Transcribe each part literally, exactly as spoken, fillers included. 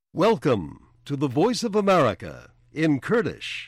Welcome to the Voice of America in Kurdish.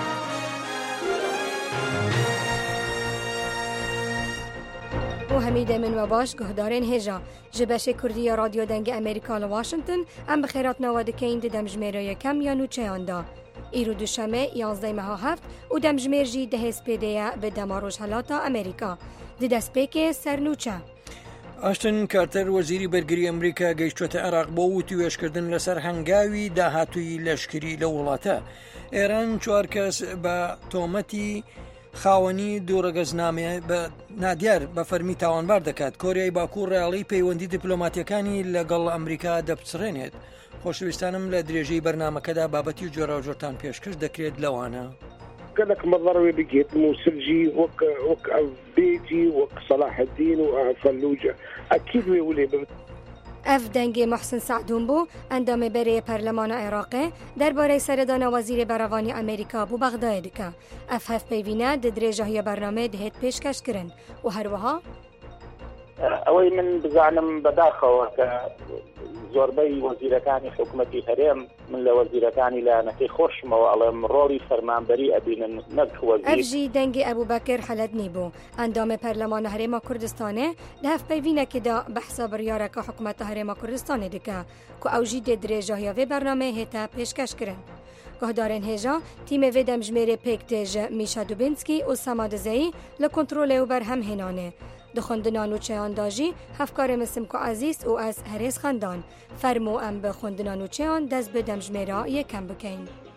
و همیده من و باش گهدارین هجا جبش کردی رادیو دنگ امریکا لواشنطن ام بخیرات نوادکین دی دمجمیر یکم یا نوچه آندا ایرو دوشمه یازده ماه هفت و دمجمیر جی ده سپیده به دماروش حالاتا امریکا دی دسپیک سرنوچه ئاشتن کارتەر وەزیری بەرگری ئەمریکا گەیشتوتە عێراق بۆ وتوێشکردن لەسەر هەنگاوی داهاتووی لەشکری لە وڵاتە. ئێران چوار کەس بە تۆمەتی خاوەنی دوورەگەزنامێ بە نادیار بە فەرمی تاوانبار دەکات. کۆریای باکوور ڕێڵەی پەیوەندی دیپلۆماتیەکانی لەگەڵ ئەمریکا دەپچڕێنێت. خۆشەویستانم لە درێژەی بەرنامەکەدا بابەتی جۆراوجۆرتان پێشکەش دەکرێت لەوانە. قالك مضروي بقيت موسلجي وك وك بيتي وك صلاح الدين وفلوجة أكيد ويولي. اف دنگ محسن سعدون بو اندام بری پارلمان عراقی درباره سردان وزیر بروانی امریکا بو بغداد که اف هف پیوینه د درجه برنامه دهت پیشکش کرن و هر وها اوی من بزانم بداخل زۆربەی وەزیرەکانی حکوومەتی هەرێم من لە وەزیرەکانی لایەنەکەی خۆشمەوە ئەڵێم ڕۆڵی فەرمانبەری ئەبینن نەک وەزیر. ئەفژی دەنگی ئەبوبەکر حەلەدنی بوو ئەندامە پەرلەمانە هەرێما کوردستانێ لە هەفپەیڤینەکەدا بەحسا بڕیارەکە حکوومەتە هەرێما کوردستانê dike ku ew jî dê dirêjehiya vê bernameê hête pêşkeşkirin. Guhdarên hêja tîmê vê demjimêrê pêk tê ji Misha Dubinskî û Sema Dizeyî li kontrolê û berhem hênanê. Di xwendina nûçeyan da jî hevkarê min Simko Ezîz û ez herêz xendan fermû em bi xwendina nûçeyan dest bi demjimêra yêkem bikein.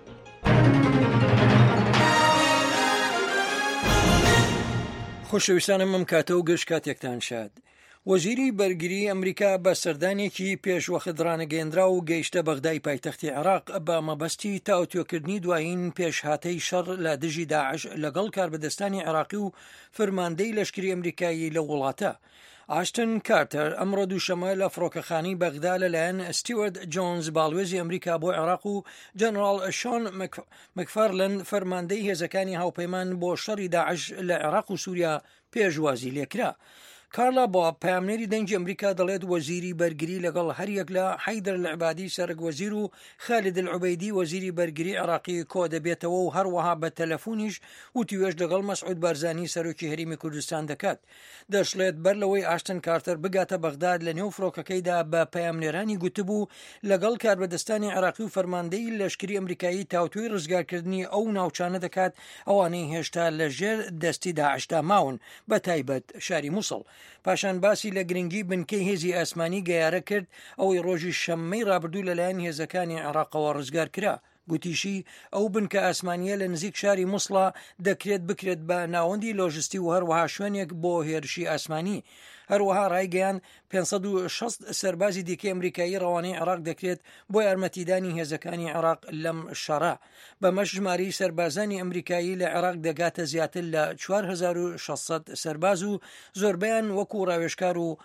خۆشەویستانم ئەم کاتە و گەشت کاتێکتان شاد. وەزیری بەرگری ئەمریکا بە سەردانێکی پێشوەخت ڕانەگەیەندرا و گەیشتە بەغدای پایتەختی عێراق بە مەبەستی تاوتوێکردنی دوایین پێشهاتەی شەڕ لە دژی داعش لەگەڵ کاربەدەستانی عێراقی و فەرماندەی لەشکری ئەمریکایی لە وڵاتە. ئاشتن کارتەر ئەمڕۆ دووشەمە لە فڕۆکەخانەی بەغدا لەلایەن ستیوارت جۆنز باڵوێزی ئەمریکا بۆ عێراق و جەنەڕاڵ شۆن مەکفارلەن فەرماندەی هێزەکانی هاوپەیمان بۆ شەڕی داعش لە عێراق و سووریا پێشوازی لێکرا. کارلا بۆ پامنێری دەنگی ئەمریکا دەڵێت وەزیری بەرگری لەگەڵ هەریەک لە حەیدەر العبادی سەرک وەزیر و خالد العوبەیدی وەزیری بەرگری عێراقی کۆ دەبێتەوە و هەروەها بە تەلەفۆنیش وتیوێژ لەگەڵ مەسعود بارزانی سەرۆکی هەرێمی کوردستان دەکات. دەشڵێت بەر لەوەی ئاشتن کارتەر بگاتە بەغداد لە نێو فڕۆکەکەیدا بە پەیامنێرانی گوتبوو لەگەڵ کاربەدەستانی عێراقی و فەرماندەی لەشکری ئەمریکایی تاوتوێی ڕزگارکردنی ئەو ناوچانە دەکات ئەوانەی هێشتا لەژێر دەستی داعشدا ماون بە تایبەت شاری مووسڵ. پاشان باسی لە گرنگی بنکەی هێزی ئاسمانی گەیارە کرد ئەوەی ڕۆژی شەممەی ڕابردوو لەلایەن هێزەکانی عێراقەوە ڕزگار کرا. گوتیشی ئەو بنکە ئاسمانیە لە نزیک شاری مووسڵە دەکرێت بکرێت بە ناوەندی لۆژستی و هەروەها شوێنێک بۆ هێرشی ئاسمانی. هەروەها ڕایگەیان پێنجسەد و شەست سەربازی دیکەی ئەمریکایی ڕەوانەی عێراق دەکرێت بۆ یارمەتیدانی هێزەکانی عێراق لەم شەڕە. بەمەش ژمارەی سەربازانی ئەمریکایی لە عێراق دەگاتە زیاتر لە چوار هەزار و شەشسەد سەرباز و زۆربیان وەکو ڕاوێژکار و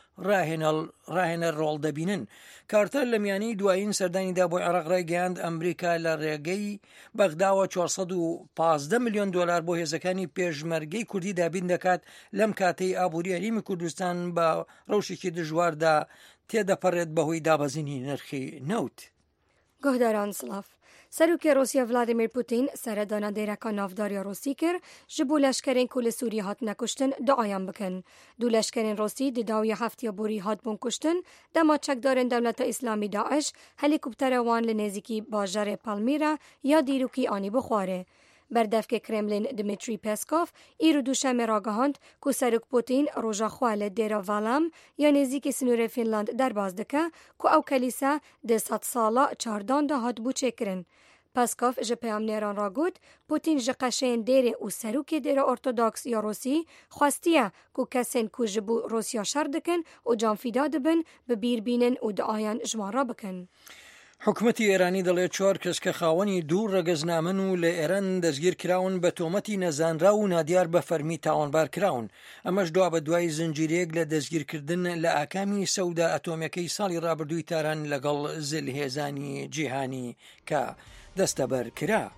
ڕاهێنەر ڕۆڵ دەبینن. کارتەر لە میانەی دوایین سەردانیدا بۆ عێراق ڕایگەیاند ئەمریکا لە ڕێگەی بەغداوە چوارسەد و پانزدە ملیۆن دۆلار بۆ هێزەکانی پێشمەرگەی کوردی دابین دەکات لەم کاتەی ئابووری هەرێمی کوردستان بە ڕەوشێکی دژواردا تێدەپەڕێت بەهۆی دابەزینی نرخی نەوت. گۆهداران سڵاف. سەرۆکی رووسیا ڤلادیمیر پوتین سەردانە دەیرەکە ناوداریا ڕۆسی کرد ji bo leşkerên ku li Sûriyê hatine kuştin duayan bikin. Du leşkerên Rosî di dawiya heftiya borî hatbûn kuştin, dema çekdarên Dewleta İslamî Daeş helîkoptera wan li nêzîkî bajarê Palmîra ya dîrokî anî bixware. Berdevkê Kremlin Dmitry Peskov îro duşemê ragihand ku Serok Putin roja xwe li dêra Valam ya nêzîkî sinûrê Fînland derbas dike ku ew kelîsa di sed sala çardan de hatbû çêkirin. Peskov ji peyamnêran ragot Putin ji qeşeyên dêrê û serokê dêra Ortodoks ya Rosî xwestiye ku kesên ku ji bo Rosya şer dikin û canfîda dibin bibîrbînin û duayan ji wan re bikin. حکوومەتی ئێرانی دەڵێت چوار کەس کە خاوەنی دوو ڕەگەزنامن و لە ئێران دەستگیر کراون بە تۆمەتی نەزانرا و نادیار بە فەرمی تاوانبار کراون. ئەمەش دوا بە دوای زنجیرەیەک لە دەستگیرکردن لە ئاکامی سەودا ئەتۆمیەکەی ساڵی ڕابردووی تاران لەگەڵ زلهێزانی جیهانی کە دەستەبەر کرا.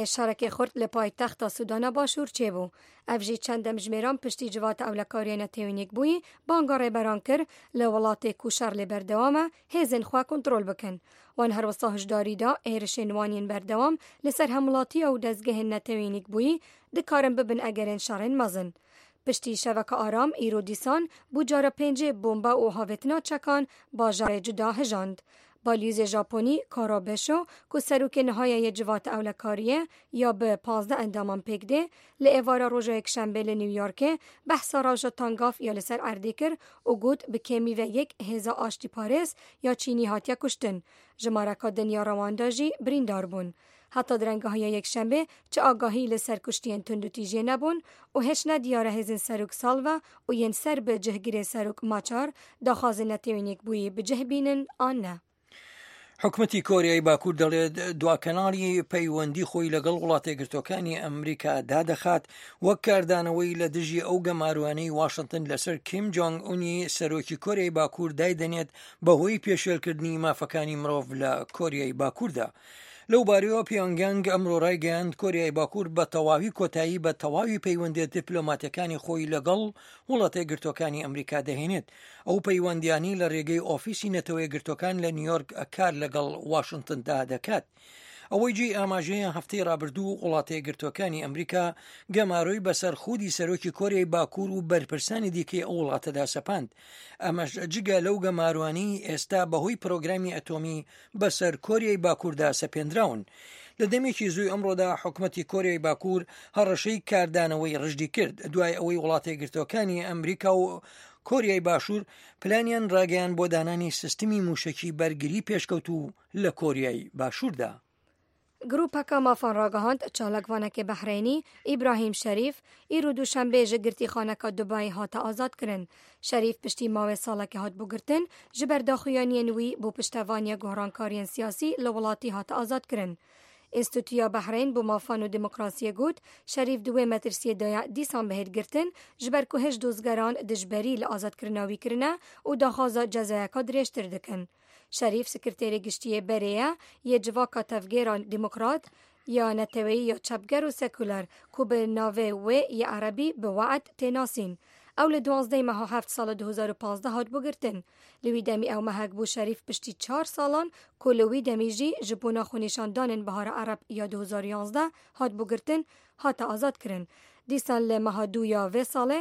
شارک خورد لپایتخت سودان باشور چه بو. افجی چندم جمیران پشتی جوات اولکاری نتیونیک بوی بانگاره بران کر لولات کوشار لبردوامه هزن خواه کنترول بکن. وان هر وصاهش داری دا ایرشنوانین بردوام لسر همولاتی او دزگه نتیونیک بوی دکارن ببن اگرین شارن مزن. پشتی شبکه آرام ایرو دیسان بو جارا پنجه بمبا و هاوتنا چکان با جار جدا هجاند. بالیوز ژاپنی کارابشو که سروک نهایه جوات اولکاریه یا به پانزده اندامان پکده لعوارا روژا یک شنبه لنیویورک بحثا راجا تانگاف یا لسر اردی کر و گود به کمی و یک هزا آشتی پاریس یا چینی هاتیا کشتن. جمارکا دنیا روانداجی بریندار بون. حتی درنگه های یک شنبه چه آگاهی لسر کشتین تندو تیجه نبون و هش ندیاره هزین سروک سالوه و ین سر به جهگیر سروک ماچار دا خازن نتیونیک بوی به جه بینن آن نه. حکومەتی کۆریای باکوور دەڵێت دواکەناڵی پەیوەندی خۆی لەگەڵ وڵاتە گرتوەکانی ئەمریکا دادەخات وەک کاردانەوەی لە دژی ئەو گەماروانەی واشنگتن لەسەر کیم جۆنگ ئونی سەرۆکی کۆریای باکوور دایدەنێت بەهۆی پێشێلکردنی مافەکانی مرۆڤ لە کۆریای باکووردا. لەو بارەوە پیۆنگیانگ ئەمڕۆ ڕایگەیاند کۆریای باکوور بە تەواوی کۆتایی بە تەواوی پەیوەندیە دیپلۆماتیەکانی خۆی لەگەڵ وڵاتە گرتوەکانی ئەمریکا دەهێنێت. ئەو پەیوەندیانی لە ڕێگەی ئۆفیسی نەتەوەی گرتوەکان لە نیویۆرک کار لەگەڵ واشنگتندا دەکات. ئەوەی جێی ئاماژەیە هەفتەی ڕابردوو وڵاتە گرتوەکانی ئەمریکا گەماڕۆی بەسەر خودی سەرۆکی کۆریای باکوور و بەرپرسانی دیکەی ئەو وڵاتەدا سەپاند. ئەمەش جگە لەو گەماروانی ئێستا بەهۆی پرۆگرامی ئەتۆمی بەسەر کۆریای باکووردا سەپێنراون. لە دەمێکی زووی ئەمڕۆدا حکومەتی کۆریای باکوور هەڕەشەی کاردانەوەی ڕژدی کرد دوای ئەوەی وڵاتە گرتوەکانی ئەمریکا و کۆریای باشوور پلانیان ڕاگەیان بۆ دانانی سیستمی موشکی بەرگری پێشکەوتوو لە کۆریای باشووردا. گروپەکە مافان ڕاگەهاند چالاکوانەکە بەحرینی ئیبراهیم شەریف ئیرۆ دووشەمبێ ji girtîxaneka Dubayê hate azadkirin. Şerîf piştî mavê salekê hat bûgirtin ji ber daxuyaniyên wî bû piştevaniya gohrankariyên siyasî li welatî hate azadkirin. Înstitûya Behrîn bû mafan û demokrasiyê got Şerîf di wê metirsiyê de dîsan bihêrgirtin ji ber ku hêj dozgeran dijberî li azadkirina wî kirine û daxwaza cezayeka dirêjtir dikin. Şerîf sekretêrê giştiyê berê ye yê civaka tevgêra demokrat ya neteweyî ya çepger û sekuler ku bi navê wê yê erebî bi weet tênasîn. Ew li duwazdehê meha heft sala du hezar û panzdeh hat bûgirtin. Li wî demî ew mehek bû Şerîf piştî çar salan ku li wî demî jî ji bo naxweşandanên Bihara Ereb ya du hezar yanzdeh hat bûgirtin hate azadkirin. Dîsan li meha dû ya vê salê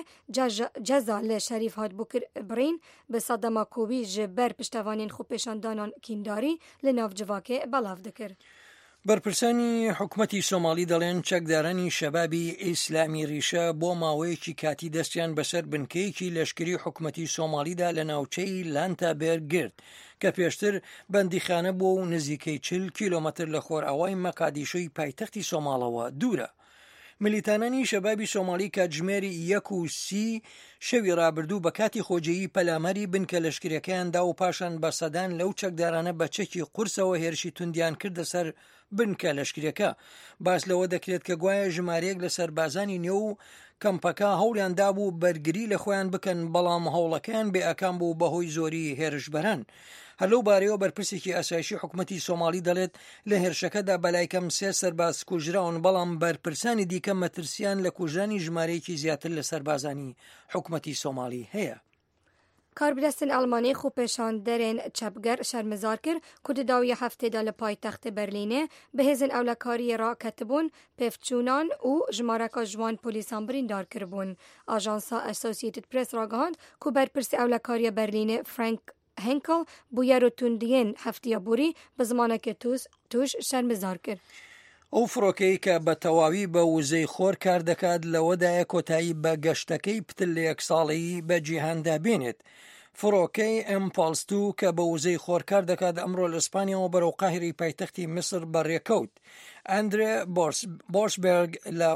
ceza li Şerîf hat bûkirbrîn bi sedema Kobî ji ber piştevanên xwepêşandanan kîndarî li nav civakê belav dikir. بەرپرسانی حکومەتی سۆمالی دەڵێن چەکدارانی شەبابی ئیسلامی ریشە بۆ ماوەیەکی کاتی دەستیان بەسەر بنکەیەکی لەشکری حکومەتی سۆمالیدا لە ناوچەی لانتابێر گرت کە پێشتر بەندیخانە بۆ و نزیکەی چل کیلۆمەتر لە خۆرئاوای مەقادیشۆی پایتەختی سۆماڵەوە دوورە. ملیتانانی شەبابی سۆمالی کاتژمێری یەک و سی شەوی ڕابردوو بە کاتی خۆجەیی پەلامەری بنکە لەشکریەکەیاندا و پاشان بە سەدان لەو چەکدارانە بە چەکی قورسەوە هێرشی توندیان کردە سەر بنکە لەشکریەکە. باس لەوە دەکرێت کە گوایە ژمارەیەک لە سەربازانی نێو و کەمپەکە هەوڵیاندا بوو بەرگری لە خۆیان بکەن بەڵام هەوڵەکەیان بێئەکان بوو بەهۆی زۆری هێرشبەران. هەر لەو بارەیەوە بەرپرسێکی ئاسایشی حکومەتی سۆمالی دەڵێت لە هێرشەکەدا بەلای کەم سێ سەرباز کوژراون بەڵام بەرپرسانی دیکە مەترسیان لە کوژرانی ژمارەیەکی زیاتر لە سەربازانی حکومەتی سۆمالی هەیە. کاربدەستن ئەڵمانی خۆپێشاندەرێن چەپگەر شەرمەزار کرد کو di dawî heftêda li paytextê Berlînê bi hêzên ewlekariyê raketibûn pêvçûnan û ji mareka ji wan polîsan birîndar kiribûn. Ajansa Associated Press ragihand ku berpirsê ewlekariya Berlînê Frank Henkel bûye rotundiyên heftiya borî bi zimanekê tuş şermezar kir. ئەو فڕۆکەی کە بە تەواوی بە وزەی خۆر کار دەکات لەوەدایە کۆتایی بە گەشتەکەی پتل لە یەک ساڵەیی بە جیهاندا بێنێت. فڕۆکەی ئەمپاڵس دوو کە بە وزەی خۆر کار دەکات ئەمڕۆ لە ئیسپانیاوە بەرەو قاهیری پایتەختی میسر بەڕێکەوت. ئەندرێ بۆرسبێرگ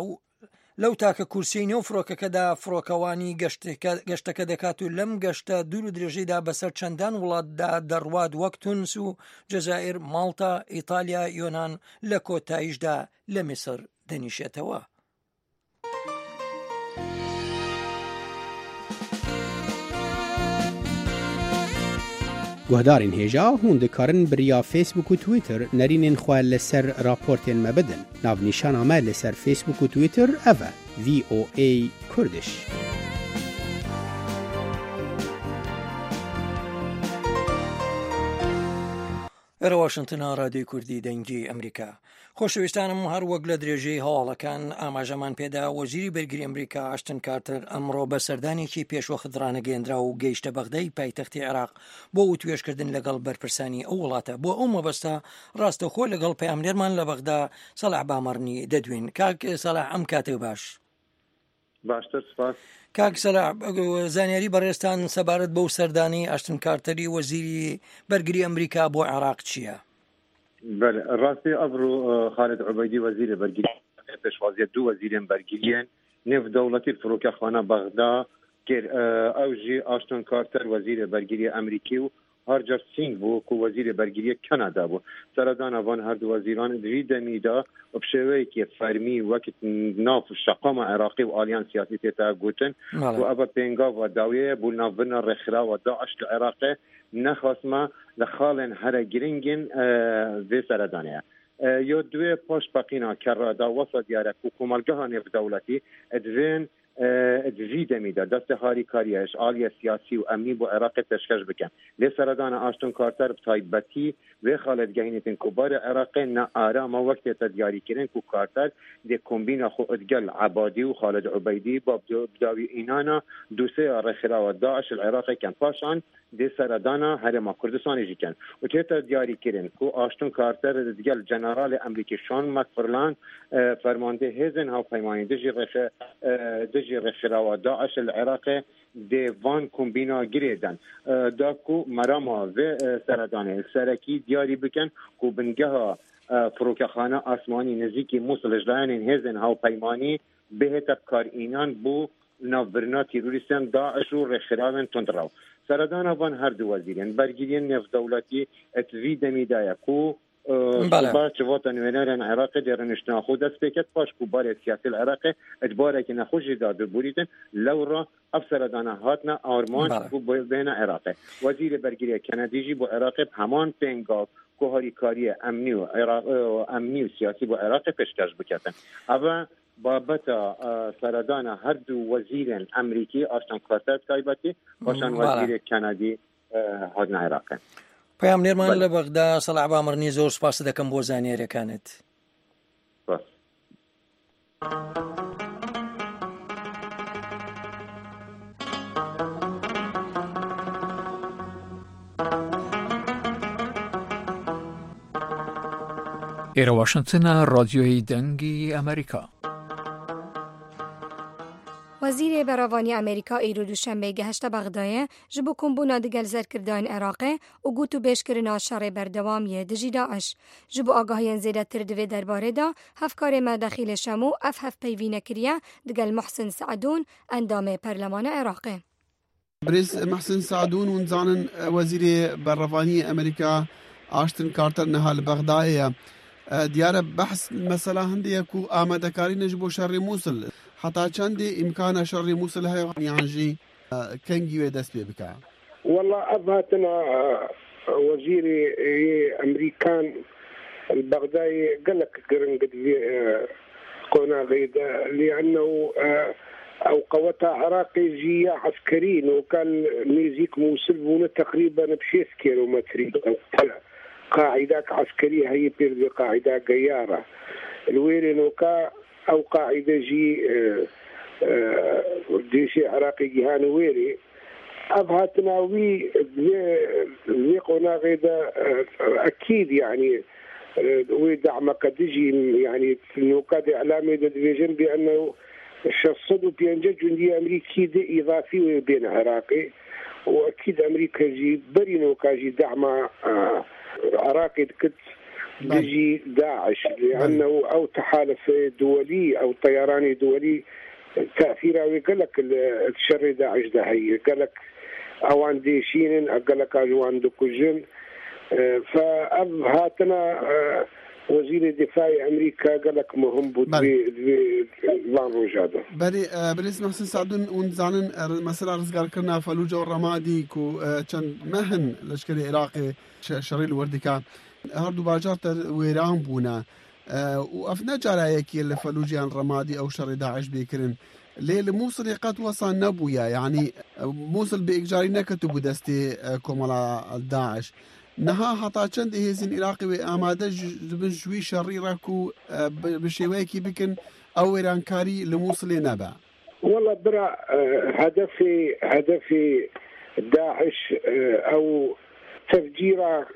لەو تاکە کورسیی نێو فڕۆکەکەدا فڕۆکەوانی گەشتەکە دەکات و لەم گەشتە دوور و درێژەیدا بەسەر چەندان وڵاتدا دەڕوات وەک تونس و جەزائیر، ماڵتا، ئیتالیا، یۆنان لە کۆتاییشدا لە میسر دەنیشێتەوە. گهدارین هیجا هون دکارن بریا فیسبوک و تویتر نرینین خواه لسر راپورتین مبدن. ناو نیشان آمه لسر فیسبوک و تویتر اوه وی او ای کردش. ئێرە واشنتنە رادیۆی کوردی دەنگی ئەمریکا. خۆشەویستانم هەر وەک لە درێژەی هەواڵەکان ئاماژەمان پێدا وەزیری بەرگری ئەمریکا ئاشتن کارتر ئەمڕۆ بە سەردانێکی پێشوەخت ڕانەگەیەندرا و گەیشتە بەغدای پایتەختی عێراق بۆ وتوێژکردن لەگەڵ بەرپرسانی ئەو وڵاتە. بۆ ئەو مەبەستە ڕاستەخۆ لەگەڵ پەیامنێرمان لە بەغدا سەلاح بامەڕنی دەدوین. کاک سەلاح ئەم کاتێک باش. باشتر سپاس. کاک سەلاح زانیاری بەڕێستان سەبارەت بەو سەردانی ئاشتن کارتەری وەزیری بەرگری ئەمریکا بۆ عێراق چییە؟ بله راستی ابرو خالد عبیدی وزیر برگری پێشوازیە دوو وەزیرên برگریên نێو دەوڵەتی فرۆکەخانە بەغدا ئەوژی ئاشتن کارتەر وەزیرە برگری ئەمریکی و هەرجار سینگ بوو و وەزیرە برگریە کەنادا بوو. سەردانە وان هەردوو وەزیران دوی دەمیدا بە شێوەیەکی فەرمی وەک ناو شەقامە عێراقی و ئالیان سیاسی تێتا گوتن و ئەبە پێنگاو و داویەیە بوو ناوبنە ڕێکخراوە داعش لە عێراقێ نەخواستمە لە خاڵێن هەرە گرنگین vê سەردانەیە. یا دوێ پاش پەقینا کەڕادا وەسە دیارە و کۆمەلگەها نێودەوڵەتی ئەدوێن دوی دەمیدا دەستە هاریکاریەش ئالیە سیاسی و ئەمنی بۆ عێراقی پێشکەش بکەن. لێ سەردانە ئاشتن کارتەر بتایبەتی وێ خاڵەتگەهینێتن کوبارە عێراقی نە ئارامە وەک تێتە دیاریکردن و کارتەر دێ کۆمبینە خۆ ئەدگەل عەبادی و خالد عوبەیدی با بداوی ئینانە دووسێ ڕێکخراوە داعش العێراقی کەن پاشان دێ سەردانە هەرێما کوردستانیژی کەن و تێتە دیاریکردن و ئاشتن کارتەر دگەل جەنەرالی ئەمریکی شۆن مەکفەرلان فەرماندە هێزن هاوپەیمانی دژی ڕێخە دژی ڕێکخراوە داعش العێراقی دێوان کۆمبینا گرێدەن داکو مەرەما vê سەردانێ سەرەکی دیاری بکەن و بنگەها فرۆکەخانە ئاسمانی نزیکی مووسڵ لەژلایەنên هێزن هاوپەیمانی بهێتە کارئینان بوو ناوبرنا تیرۆریستان داعش و ڕێکخراوên تونdraw. سەردانە وان هەردوو وەزیرên برگریên نێودەوڵەتی ئەتوی دەمیدایە و با چواتە نوێنەران عێراقی دێڕنیشتنا خۆ دەست پێکرد پاش کوبارێ سیاسی العێراقی ئەجبارێکی نەخۆشی دا ببووریتن لەوڕا ئەف سەردانە هاتنە ئارمان بوو بێنە عێراقی. وەزیرە بەرگریە کەنەدیژی بۆ عێراقی هەمان پێنگاو کۆهاریکاریە ئەمنی و ئەمنی و سیاسی بۆ عێراقی پێشکەش بکەن. ئەوە بابەتە سەردانە هەردوو وەزیرên ئەمریکی ئاشتن کارتەر تایبەتی پاشان وەزیرێ کەنەدی هاتنە عێراقی. پەیامنێرمان لە بەغدا سەلاح بامەڕنی زۆر سپاس دەکەم بۆ زانیاریەکانت. ئێرە واشنتنە ڕادیۆی دەنگی ئەمریکا. وزیر بەڕەوانی ئەمریکا ئیرۆ دووشەمبێ گەهشتە بەغدایە ji bo kombûna digel zerkirdayên Iraqê û got û bêjkirina şerê berdewamiyê dijî Daeş. Ji bo agahiyên zêdetir divê derbarê de hevkarê me dexîlê Şam û ev hevpeyvî nekiriye digel Muhsin Saedûn endamê Perlemana Iraqê. برز محسن سعدون ونزانن وزيري برفاني أمريكا آشتن كارتر نهال بغداية ديارة بحث مسألة هندية كو آمده كاري نجبو شر موصل حتى چندي إمكان شر موصل هاي يعني كنجي ودست بيبكا. والله أبهاتنا وزيري أمريكان البغداي قال لك قرن قد قونا غيدا لأنه أوقوتها عراقي جية عسكريين وكان ميزيك موصل بونا تقريبا بشيس كيلومتري قاعدة عسكرية هي بيرد قاعدة قيارة الويري نوكا أو قاعدة جي ديشي عراقي جهان ويري أبهاتنا وي وي قونا غيدا أكيد يعني ويدعم كدجي يعني في النوكاد إعلامي ديفيجن بأنه شصدوا بينجا جندي أمريكي دي إضافي بين عراقي وأكيد أمريكا جي برينو كاجي دعم عراقي كت بيجي داعش لأنه أو تحالف دولي أو طيراني دولي تأثيره ويقول لك الشر داعش ده هي قال لك أوان ديشين قال لك أجوان دكوجن فأب هاتنا وزير الدفاع أمريكا قال لك مهم بدوي لان روجادا بري بريس محسن سعدون ونزانن مثلا رزقار كرنا فلوجة والرمادي كو چند مهن لشكري عراقي شريل وردكا هردو باجار ويران بونا وافنا جارايكي اللي فلوجي عن رمادي او شر داعش بيكرن ليه الموصل قد وصل نبويا يعني موصل بإجاري نكتبو دستي كومالا داعش نها حتا چند هزين عراقي وآماده زبن شوي شريركو بشويكي بكن او ايرانكاري لموصل نبا. والله برا هدفي هدفي داعش او تفجيره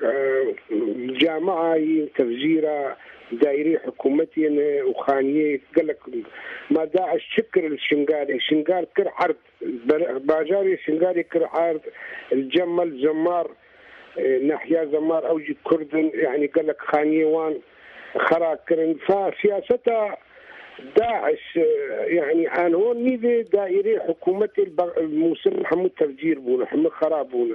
جامعه تفجيره دائري حكومتي وخانيه قال لك ما داعش شكر الشنغالي الشنغال كر عرض باجاري الشنغالي كر عرض الجمل زمار ناحيه زمار اوجي كردن يعني قال لك خانيه وان خراكرن فسياستها داعش يعني عن هون نيذي دائري حكومتي الموصل محمود تفجير بونا محمود خراب بونا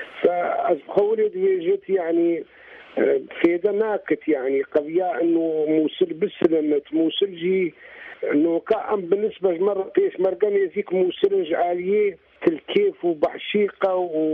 فأخولي دويجت يعني في ناكت يعني قضية انه موصل بسلمت موصل جي انه كأم بالنسبة مرة بيش مرقان يزيك موصل جعالية تلكيف وبحشيقة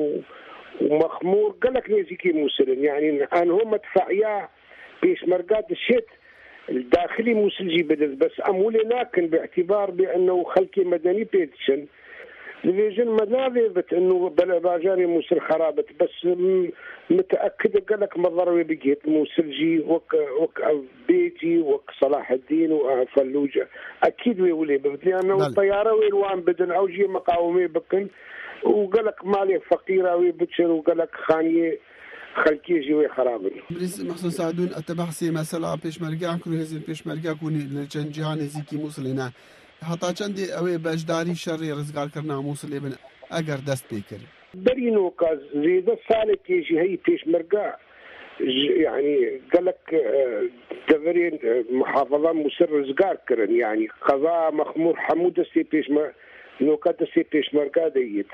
ومخمور قالك يزيكي موصل يعني عن هون مدفعية بيش مرقات الشت الداخلي موسلجي بدل بس أمولي ناكن باعتبار بأنه خلقي مدني بيتشن لفيجن مذابت أنه بلا باجاري موسل خرابت بس متأكد قالك مضروي بجهة موسلجي وك وك بيجي وك صلاح الدين وفلوجة أكيد ويولي ببت لأنه الطيارة ويلوان بدن أو جي مقاومي بكن وقالك مالي فقيرة ويبتشن وقالك خانية خلقي جوي خرابن. بريس محسن سعدون اتبحثي مثلا بيشمرگا كل هزين بيشمرگا كوني لجنجهان زيكي موصلنا حتى چندي اوي بجداري شر رزقار كرنا موصل ابن اگر دست بيكر. برينو كاز زيدا سالك يجي هي بيشمرگا يعني قالك دفرين محافظة مصر رزقار كرن يعني قضاء مخمور حمود سي بيشمر نوكات سي بيشمركا ديت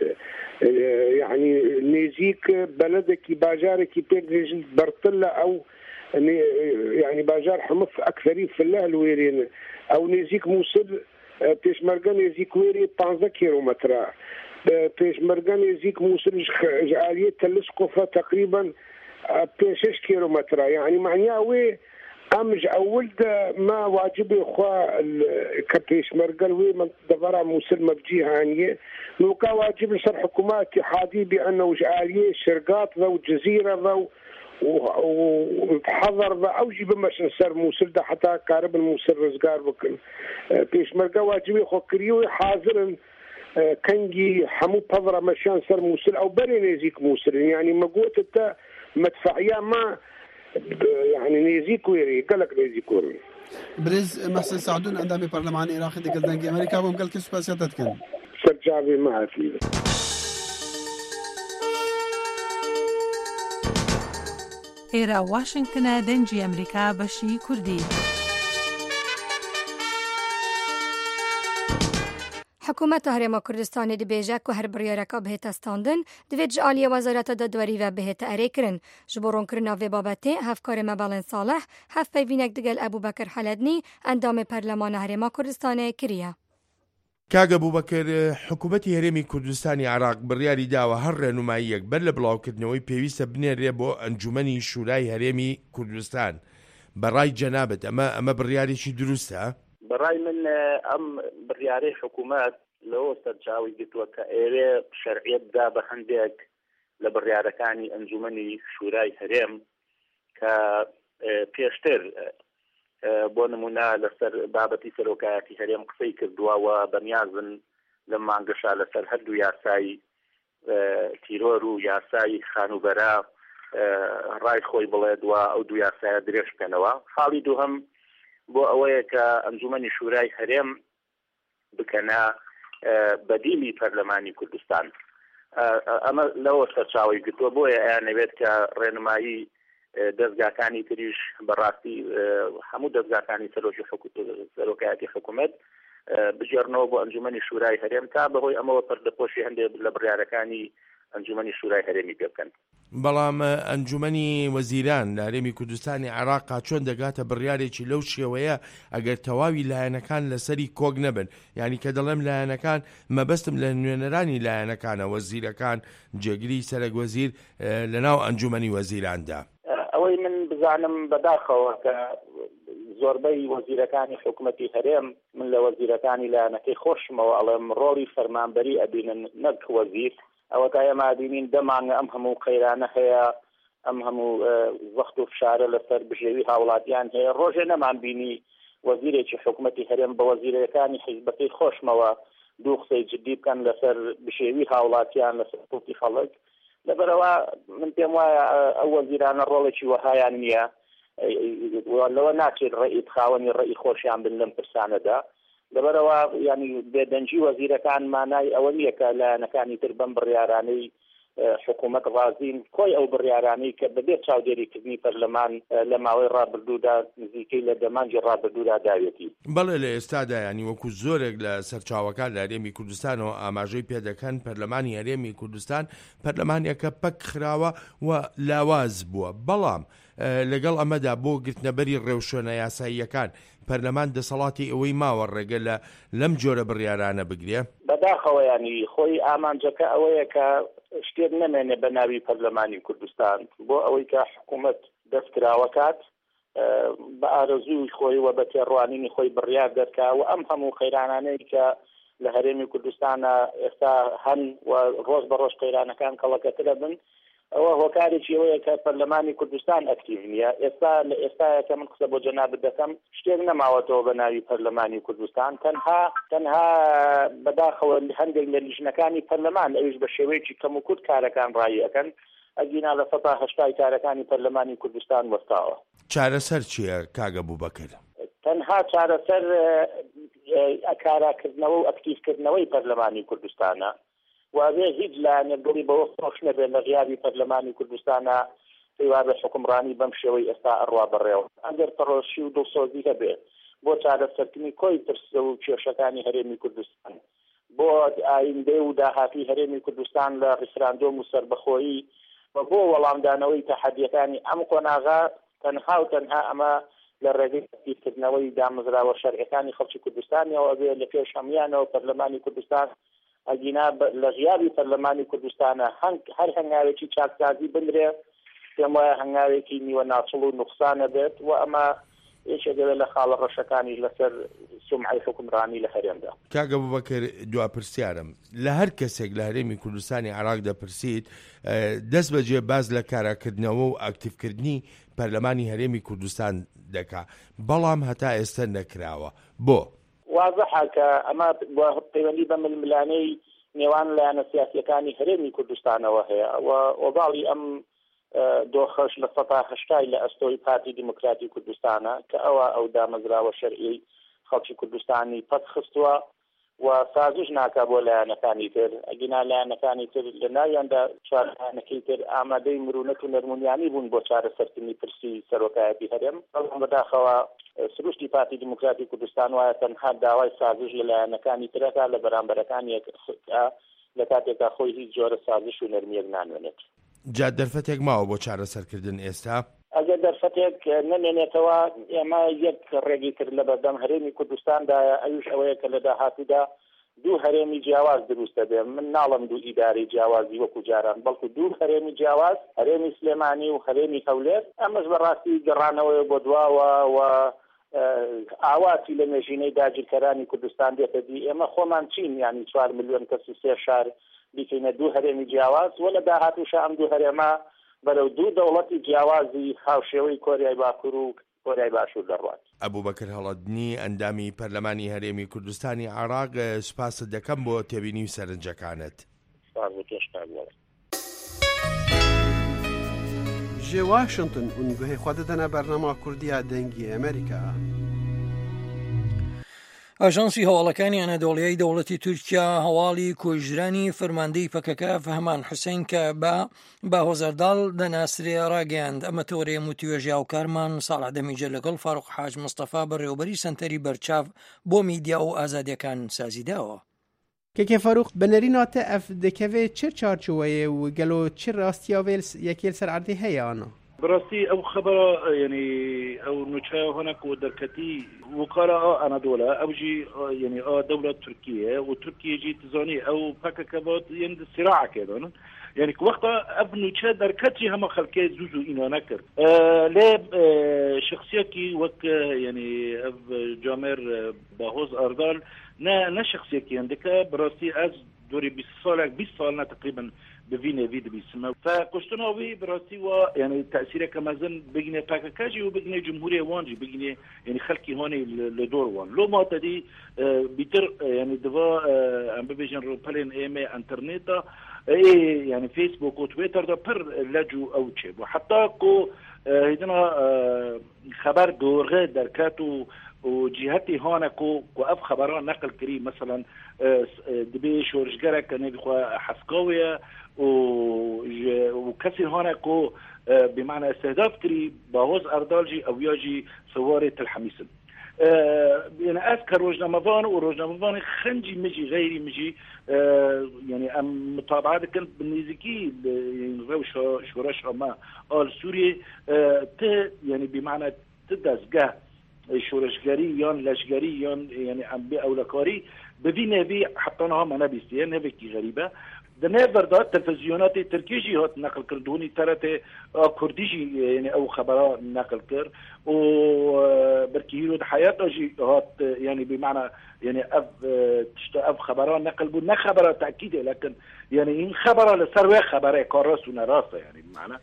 يعني نيزيك بلدك باجارك بيرجل برطلة او يعني باجار حمص اكثرين في الله الويرين او نيزيك موصل بيشمركا نيزيك ويري خمسطعش كيلومتر بيشمركا نيزيك موصل جعالية تلسقفة تقريبا ستة كيلومتر يعني معناها وي أمج أولد ما واجب إخوة كبيش مرقل وي من دفرع مسلمة بجيها عنية نوكا واجب لسر حكومات اتحادي بأنه وجعالية الشرقات ذو الجزيرة ذو وحضر ذو أوجي بمش نسر موسل ده حتى كارب الموسل رزقار بكن بيش مرقل واجب إخوة كريوي حاضر كنجي حمو بضرة مشان سر موسل أو بري نيزيك موسل يعني مقوت التا مدفعية ما يعني نيزيك ويري قالك نيزيك ويري بريز محسن سعدون اندامي برلماني عراقي دي قلدنجي امريكا بهم قال كسو باسياتت كن سرجابي معها فيه إيرا واشنطن دنجي أمريكا بشي كردي حکومت هرم کردستان دی بیجک و هر بریارکا بهت استاندن دوید جعالی وزارت دادواری و بهت اره کرن جبرون کرنا و بابته هفکار مبالن صالح هف پیوینک دگل ابو بکر حلدنی اندام پرلمان هرم کردستان کریه. کاگ ابو بکر حکومتی هرمی کردستانی عراق بریاری داوه هر رنماییک بل بلاوکردنەوەی پێویستە بنێرێ بۆ ئەنجومەنی شورای هەرێمی کوردستان بەڕای جەنابەت ئەمە ئەمە بڕیارێکی دروستە؟ برای من ام بریاری حکومت لو سرجاوی گتووە کە ئێرێ شەرعیەت دا بە هەندێک لە بڕیارەکانی ئەنجومەنی شورای هەرێم کە پێشتر بۆ نمونە لەسەر بابەتی سەرۆکایەتی هەرێم قسەی کردووە بەنیازن لەم مانگەشە لەسەر هەردوو یاسای تیرۆر و یاسای خانوبەرە ڕای خۆی بڵێدوە ئەو دوو یاسایە درێژ بکەنەوە. خاڵی دووهەم بۆ ئەوەیە کە ئەنجومەنی شورای هەرێم بکەنە بەدیلی پەرلەمانی کوردستان. ئەمە لەوە سەرچاوی گرتووە بۆیە ئەیانەوێت کە ڕێنمایی دەستگاکانی تریش بەڕاستی هەموو دەستگاکانی سەرۆکایەتی حکوومەت بژێڕنەوە بۆ ئەنجومەنی شورای هەرێم تا بەهۆی ئەمەوە پەردەپۆشی هەندێک لە بڕیارەکانی ئەنجومەنی شورای هەرێمی پێ بکەن. بەڵام ئەنجومەنی وەزیران لە هەرێمی کوردستانی عێراق چۆن دەگاتە بڕیارێکی لەو شێوەیە ئەگەر تەواوی لایەنەکان لەسەری کۆک نەبن، یعنی کە دەڵێم لایەنەکان مەبەستم لە نوێنەرانی لایەنەکانە وەزیرەکان جێگیری سەرۆک وەزیر لەناو ئەنجومەنی وەزیراندا. ئەوەی من بزانم بەداخەوە کە زۆربەی وەزیرەکانی حکوومەتی هەرێم من لە وەزیرەکانی لایەنەکەی خۆشمەوە ئەڵێم ڕۆڵی فەرمانبەری ئەبینن نەک وەزیر. ئەوە تا ئێمە بینین دەمانگە ئەم هەموو قەیرانە هەیە، ئەم هەموو وەخت و فشارە لەسەر بژێوی هاوڵاتیان هەیە. ڕۆژێ نەمان بینی وەزیرێکی حکوومەتی هەرێم بە وەزیرەکانی حیزبەکەی خۆشمەوە دوو قسەی جدی بکەن لەسەر بژێوی هاوڵاتیان لەسەر حقوقی خەڵک. لەبەرەوە من پێم وایە ئەو وەزیرانە ڕۆڵێکی وەهایان نییە، لەوە ناچێت ڕێی خاوەنی ڕێی خۆشیان بن لەم پرسانەدا. لەبەرەوە ینی بێدەنجی وەزیرەکان مانای ئەوە نییە کە لایەنەکانی تر بەم بڕیارانەی حکوومەت ڕازین کۆی ئەو بڕیارانەی کە بەبێت چاودێریکردنی پەرلەمان لە ماوەی ڕابردوودا نزیکەی لە دەمانجی ڕابردوودا داوێتی. بەڵێ لە ئێستادا ینی وەکو زۆرێک لە سەرچاوەکان لە هەرێمی کوردستانەوە ئاماژەی پێدەکەن پەرلەمانی هەرێمی کوردستان پەرلەمانێکە پەک خراوە و لاواز بووە. بەڵام لەگەڵ ئەمەدا بۆ گرتنەبەری ڕێوشۆنە یاساییەکان پەرلەمان دەسەڵاتی ئەوەی ماوە ڕێگە لە لەم جۆرە بڕیارانە بگرێ. بەداخەوە ینی خۆی ئامانجەکە ئەوەیە کە شتێک نەمێنێ بە ناوی پەرلەمانی کوردستان بۆ ئەوەی کە حکوومەت دەستکراوەکات بە ئارەزووی خۆی و بە تێڕوانینی خۆی بڕیار دەرکا و ئەم هەموو قەیرانانەی کە لە هەرێمی کوردستانە ئێستا هەن و ڕۆژ بە ڕۆژ قەیرانەکان کەڵەکەترە بن. ئەوە هۆکارێکی ئەوەیە کە پەرلەمانی کوردستان ئەکتیڤ نییە. ئێستا لە ئێستاە کە من قسە بۆ جەنابەت دەکەم شتێک نەماوەتەوە بە ناوی پەرلەمانی کوردستان. تەنها تەنها بەداخەوە هەندێک لە لیژنەکانی پەرلەمان ئەویش بە شێوەیەکی کەم و کورت کارەکان ڕایی ئەەکەن ئەگینا لە سەدا هەشتای کارەکانی پەرلەمانی کوردستان وەستاوە. چارەسەر چییە کاگە بووبەکر؟ تەنها چارەسەر کاراکردنەوە و ئەکتیڤکردنەوەی پەرلەمانی کوردستانە. وابێ هیچ لایەنەگەڵی بەوە خۆش نەبێت لە غیابی پەرلەمانی کوردستانە پێیوا بە حکومڕانی بەم شێوەی ئێستا ئەڕوا بەڕێوە. ئەگەر تەڕۆشی و دڵسۆزی هەبێت بۆ چارەسەرکردنی کۆی ترسە و کێشەکانی هەرێمی کوردستان، بۆ ئایندەی و داهاتی هەرێمی کوردستان لە ڕیفراندۆم و سەربەخۆیی و بۆ وەڵامدانەوەی تەحەدیەکانی ئەم قۆناغا تەنها و تەنها ئەمە لە ڕێگەی ئەکتیڤکردنەوەی دامەزراوە شەرعیەکانی خەڵکی کوردستانیەوە بێ لە پێش هەمویانەوە پەرلەمانی کوردستان ئەگینا لە غیابی پەرلەمانی کوردستانە هەر هەنگاوێکی چاکسازی بنرێ پێم وایە هەنگاوێکی نیوە ناچڵ و نوقسانە بێت و ئەمە یەکێک دەوێت لە خاڵە ڕەشەکانی لەسەر سومعەی حکومڕانی لە هەرێمدا. کاگە بووبەکر دوا پرسیارم لە هەر کەسێک لە هەرێمی کوردستانی عێراق دەپرسیت دەست بەجێ باز لە کاراکردنەوە و ئاکتیڤکردنی پەرلەمانی هەرێمی کوردستان دەکا، بەڵام هەتا ئێستا نەکراوە. بۆ واضحە کە ئەمە پەیوەندی بە ململانەی نێوان لایەنە سیاسیەکانی هەرێمی کوردستانەوە هەیە و وەباڵی ئەم دۆخەش لە سەدا هەشتای لە ئەستۆی پارتی دیموکراتی کوردستانە کە ئەوە ئەو دامەزراوە شەرعی خەڵکی کوردستانی پەت خستووە و سازش ناکا بۆ لایەنەکانی تر. ئەگینا لایەنەکانی تر لە ناویاندا چارەکانەکەی تر ئامادەی مرونەت و نەرمونیانی بوون بۆ چارەسەرکردنی پرسی سەرۆکایەتی هەرێم. بەڵام بەداخەوە سروشتی پارتی دیموکراتی کوردستان وایە تەنها داوای سازش لە لایەنەکانی ترەکە لە بەرامبەرەکانی لە کاتێکا خۆی هیچ جۆرە سازش و نەرمیەک نامێنێت. جا دەرفەتێک ماوە بۆ چارەسەرکردن ئێستا؟ ئەگەر دەرفەتێک نەمێنێتەوە ئێمە یەک ڕێگی تر لە بەردەم هەرێمی کوردستاندایە ئەوش ئەوەیە کە لە داهاتوودا دوو هەرێمی جیاواز دروستە بێ. من ناڵم دوو ئیداری جیاوازی وەکو جاران، بەڵکو دوو هەرێمی جیاواز، هەرێمی سلێمانی و هەرێمی هەولێر. ئەمەش بەڕاستی گەڕانەوەی بۆ دواوە و ئاواتی لە مێژینەی داگیرکەرانی کوردستان دێتە دی. ئێمە خۆمان چین ینی چوار ملیۆن کەس و سێ شار بیکەینە دوو هەرێمی جیاواز و لە داهاتووش ئەم دوو هەرێمە بەرەو دوو دەوڵەتی جیاوازی هاوشێوەی کۆریای باکوور و کۆریای باشوور دەڕوات. ئەبوبەکر هەڵەدنی ئەندامی پەرلەمانی هەرێمی کوردستانی عێراق سوپاست دەکەم بۆ تێبینی و سەرنجەکانت. ji Washington û guhê xwe didine bernama Kurdiya dengê Amerîka. ئاژانسی هەواڵەکانی ئەنەدۆڵیای دەوڵەتی تورکیا هەواڵی کۆژرانی فەرماندەی پەکەکە فەهمان حوسێن کە بە با هۆزەرداڵ دەناسرێ ڕاگەیاند. ئەمە تۆڕێم و توێژی هاوکارمان ساڵح دەمیجە لەگەڵ فاروق حاج مستەفا بەڕێوەبەری سەنتەری بەرچاو بۆ میدیا و ئازادیەکان سازیداوە. که فاروق بنرینات اف دکوه چه چارچوبه و گلو چه راستیا ویلس یکیل سر عرضی هیا آنا براستی او خبر يعني او نشاه هناك ودركتي وكالة أنادولا أو جي يعني آ دولة تركيا وتركيا جي تزاني أو باكا كبات يند الصراع كده يعني وقتها ابن تشاد دركتي هم خلكي زوزو إنه نكر آه لا آه شخصية كي وك يعني أب جامر باهوز أردال نا نا شخصية كي عندك براسي از دوري بيس سالك بيس سالنا تقريبا بفينا فيد بيسمه فقشتناوي براسي و يعني تأثيره كمازن بجنة باكاكاجي وبجنة جمهورية وانجي بجنة يعني خلقي هوني لدور وان لو ما تدي بيتر يعني دفا ام بيجن روبالين ايمي انترنتا اي يعني فيسبوك وتويتر ده بر لاجو او تشيب وحتى كو هنا خبر دورغه دركاتو وجهتي هون كو كو اف خبران نقل كريم مثلا دبي شورجرا كان بخوا حسقاويه وكسر هون كو بمعنى استهداف كري باوز اردالجي او ياجي سوارة الحميسن يعني اذكر روجنامافان وروجنامافان خنجي مجي غيري مجي يعني ام متابعات كانت بالنيزكي يعني روش شورش ما ال سوريا يعني بمعنى تدزقه شورشگری یان لشگری یان یعنی ام بی اولکاری ببینه بی حطناها منابستی نه بکی غریبه دنه برداد تلفزیونات ترکیجی هات نقل کردونی ترت کردیجی یعنی او خبرات نقل کرد و برکیرو حیات اجی هات یعنی بمعنى يعني اف تشتا اف خبرات نقل بود نه خبرات تاكيد لكن يعني این خبره لسروي خبره كراس ونراسه يعني بمعنى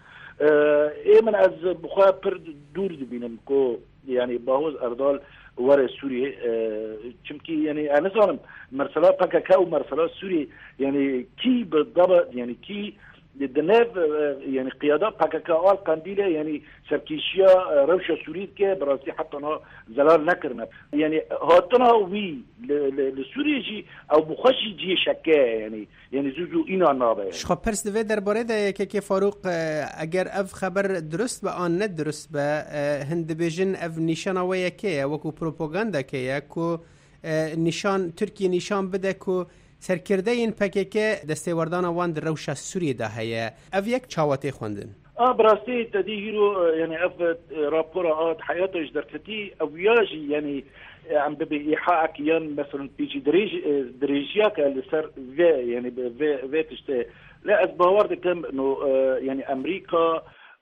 ايه من از بخوا پر دور دبینم کو يعني باوز اردال ورا سوريا چمكي يعني انا ظالم مرسلات باكاكا ومرسلات سوريا يعني كي بالضبط يعني كي الدناف يعني قيادات باكاكا آل قنديلة يعني سركيشيا روشة سوريد كي براسي حتى أنا زلال نكرنا يعني هاتنا وي لسوريا جي أو بخشي جي شكا يعني يعني زوزو إنا نابا يعني شخو پرس دوه درباره ده که که فاروق اگر اف خبر درست با آن ند درست با هند بیجن اف نشان ویا که وکو پروپاگاندا که کو نشان ترکی نشان بده کو سرکرده این پکیکه دستیوردان وان در روش سوریه ده هیا اف یک چاواتی خوندن اه براستی تدی هیرو يعني اف رابورات حياته دركتي او ياجي يعني عم ببي ايحاءك ين مثلا بيجي دريج دريجياك اللي صار في يعني في في تشتي لا اسبوار كم انه يعني امريكا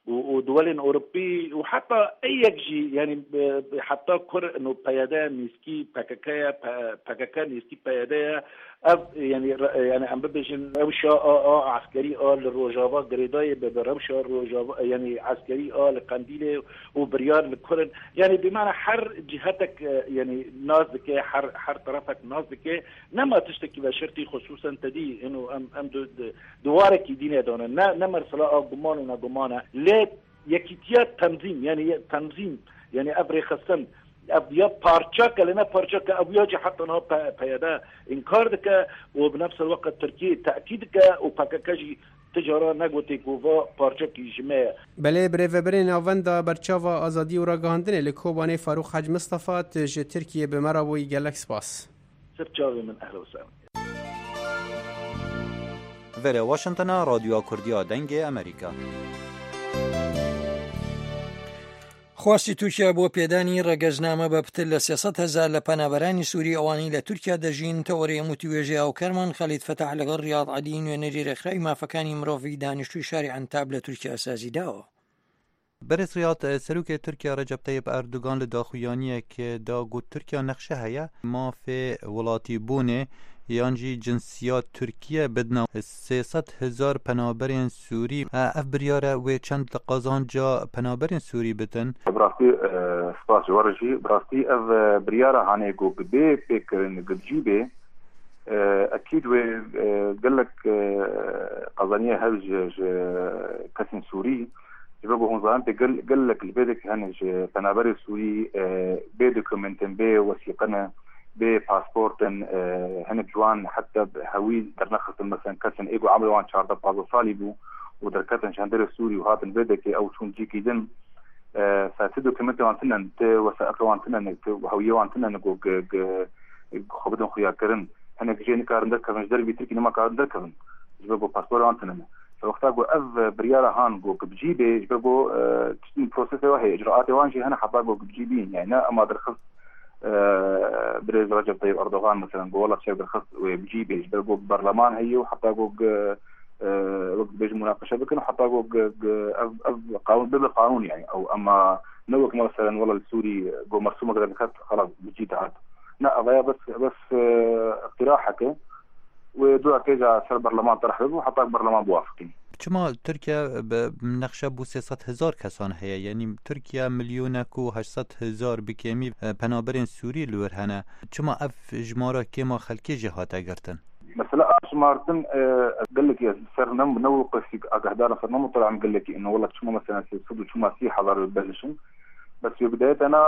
ودول اوروبي وحتى اي يجي يعني حتى كر انه بيادا ميسكي باكاكايا باكاكا ميسكي بيادا يعني يعني عم ببيجن روشة اه عسكري اه للروجافا قريداي بروشة الروجافا يعني عسكري اه لقنديلة وبريار لكورن يعني بمعنى حر جهتك يعني نازكة حر حر طرفك نازكة نما تشتكي بشرتي خصوصا تدي انه ام ام دوارك يدينا دونا نمر صلاة قمان ونا قمانة لا يكتيات تنظيم يعني تنظيم يعني ابري خصن ابيا بارچاك لنا بارچاك ابياجي حتى انه بيدا انكار دك وبنفس الوقت تركيا تاكيد دك وباكاكاجي تجاره نگوتی کووا پارچاکی جمع بله بره بره ناوندا برچاوا آزادی و راگاندن لکوبانه فاروق حاج مصطفی ج ترکیه به مراوی گلکس باس سرچاوی من اهلا وسهلا وره واشنطن رادیو کردیا دنگ امریکا خواستی تورکیا بۆ پێدانی ڕێگەزنامە بە پتر لە سێسەد هەزار لە پەنابەرانی سووری ئەوانی لە تورکیا دەژین تەوەرەی موتیوێژی هاوکەرمان خەلیت فەتاح لەگەڵ ریاض عەلی نوێنەری ڕێکخراوی مافەکانی مرۆڤی دانیشتووی شاری عەنتاب لە تورکیا سازی داوە. برز ریاض سەرۆک تورکیا ڕەجەب تەیب ئەردوغان لە داخویانیەک دا گوت تورکیا نەخشە هەیە مافێ وڵاتی بوونێ یانجی جنسیات ترکیه بدنا سیصد هزار پنابرین سوری اف بریاره و چند قازانجا پنابرین سوری بدن براستی سپاس ورجی براستی اف بریاره هانه گو ببی فکرن گجیبه اكيد وقال لك قضانيه هلج كسن سوري جبابه هم ظلمت قال قال لك البيدك هنج پنابر سوري بدوكيومنتن بي وثيقنا بباسبورتن هن جوان حتى هوي درنخص مثلا كسن ايجو عملوا عن شهر بعض صالبو ودركتن شاندر السوري وهذا البيدك او شون جيكي دم فاتدو كمنت وانتنا وساقلو وانتنا وهويه وانتنا نقو خبدن خيا كرن هنا جيني كارن دركبن دربي تركي ما كارن دركبن جبرو باسبور انتنا فوقتها جو اف برياله هان جو بجيبه جبرو تشتم بروسيس وهي اجراءات وانجي هنا حبا جو بجيبين يعني اما درخص بريز رجب طيب اردوغان مثلا جو والله شيء درخص وبجيبه جبرو برلمان هي وحتى جو وقت بيجي مناقشه بكن وحتى جو قانون بالقانون يعني او اما نوك مثلا والله السوري جو مرسومه كذا خلاص بتجي تعال لا قضايا بس بس اقتراحك ودور كذا سر برلمان طرح له وحتى برلمان بوافقين. شما تركيا بنقشه بو سیصد هزار کسان هيا يعني تركيا مليونك و هشتصد هزار بكيمي بنابرين سوري لور هنا شما اف جمارة كيما خلقي جهات اگرتن مثلا شمارتن قال لك يا سر نم نوقف في اقدار سر نم طلع قال لك انه والله شما مثلا صدوا شما سي حضر بلشن بس في بداية أنا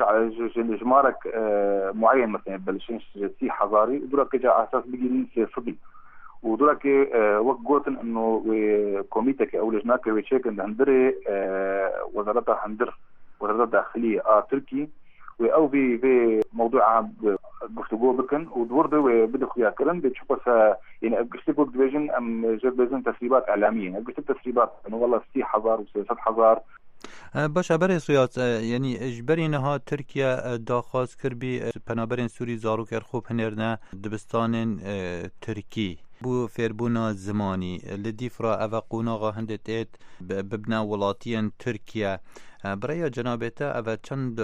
جمارك معين مثلا بلشين سي حضاري ودولك جا على أساس بيجي في صدي ودولك وقت قلت إنه كوميتك أو لجناك ويشيكن هندري وزارتها هندر وزارة الداخلية آه تركي أو في في موضوع بفتقو بكن ودورده وبدأ خيار كلام بتشوفه يعني أبغى وقت بيجن أم جد بيجن تسريبات إعلامية أبغى تسريبات إنه والله سي حضار وسياسات حضار باش برای سویات یعنی اجبری نها ترکیه داخواست کرد بی پنابرین سوری زارو کر خوب هنرنه دبستان ترکی بو فیربونا زمانی لدی فرا اوه قوناغا هندت اید ببنا ولاتین ترکیه برای جنابتا اوه چند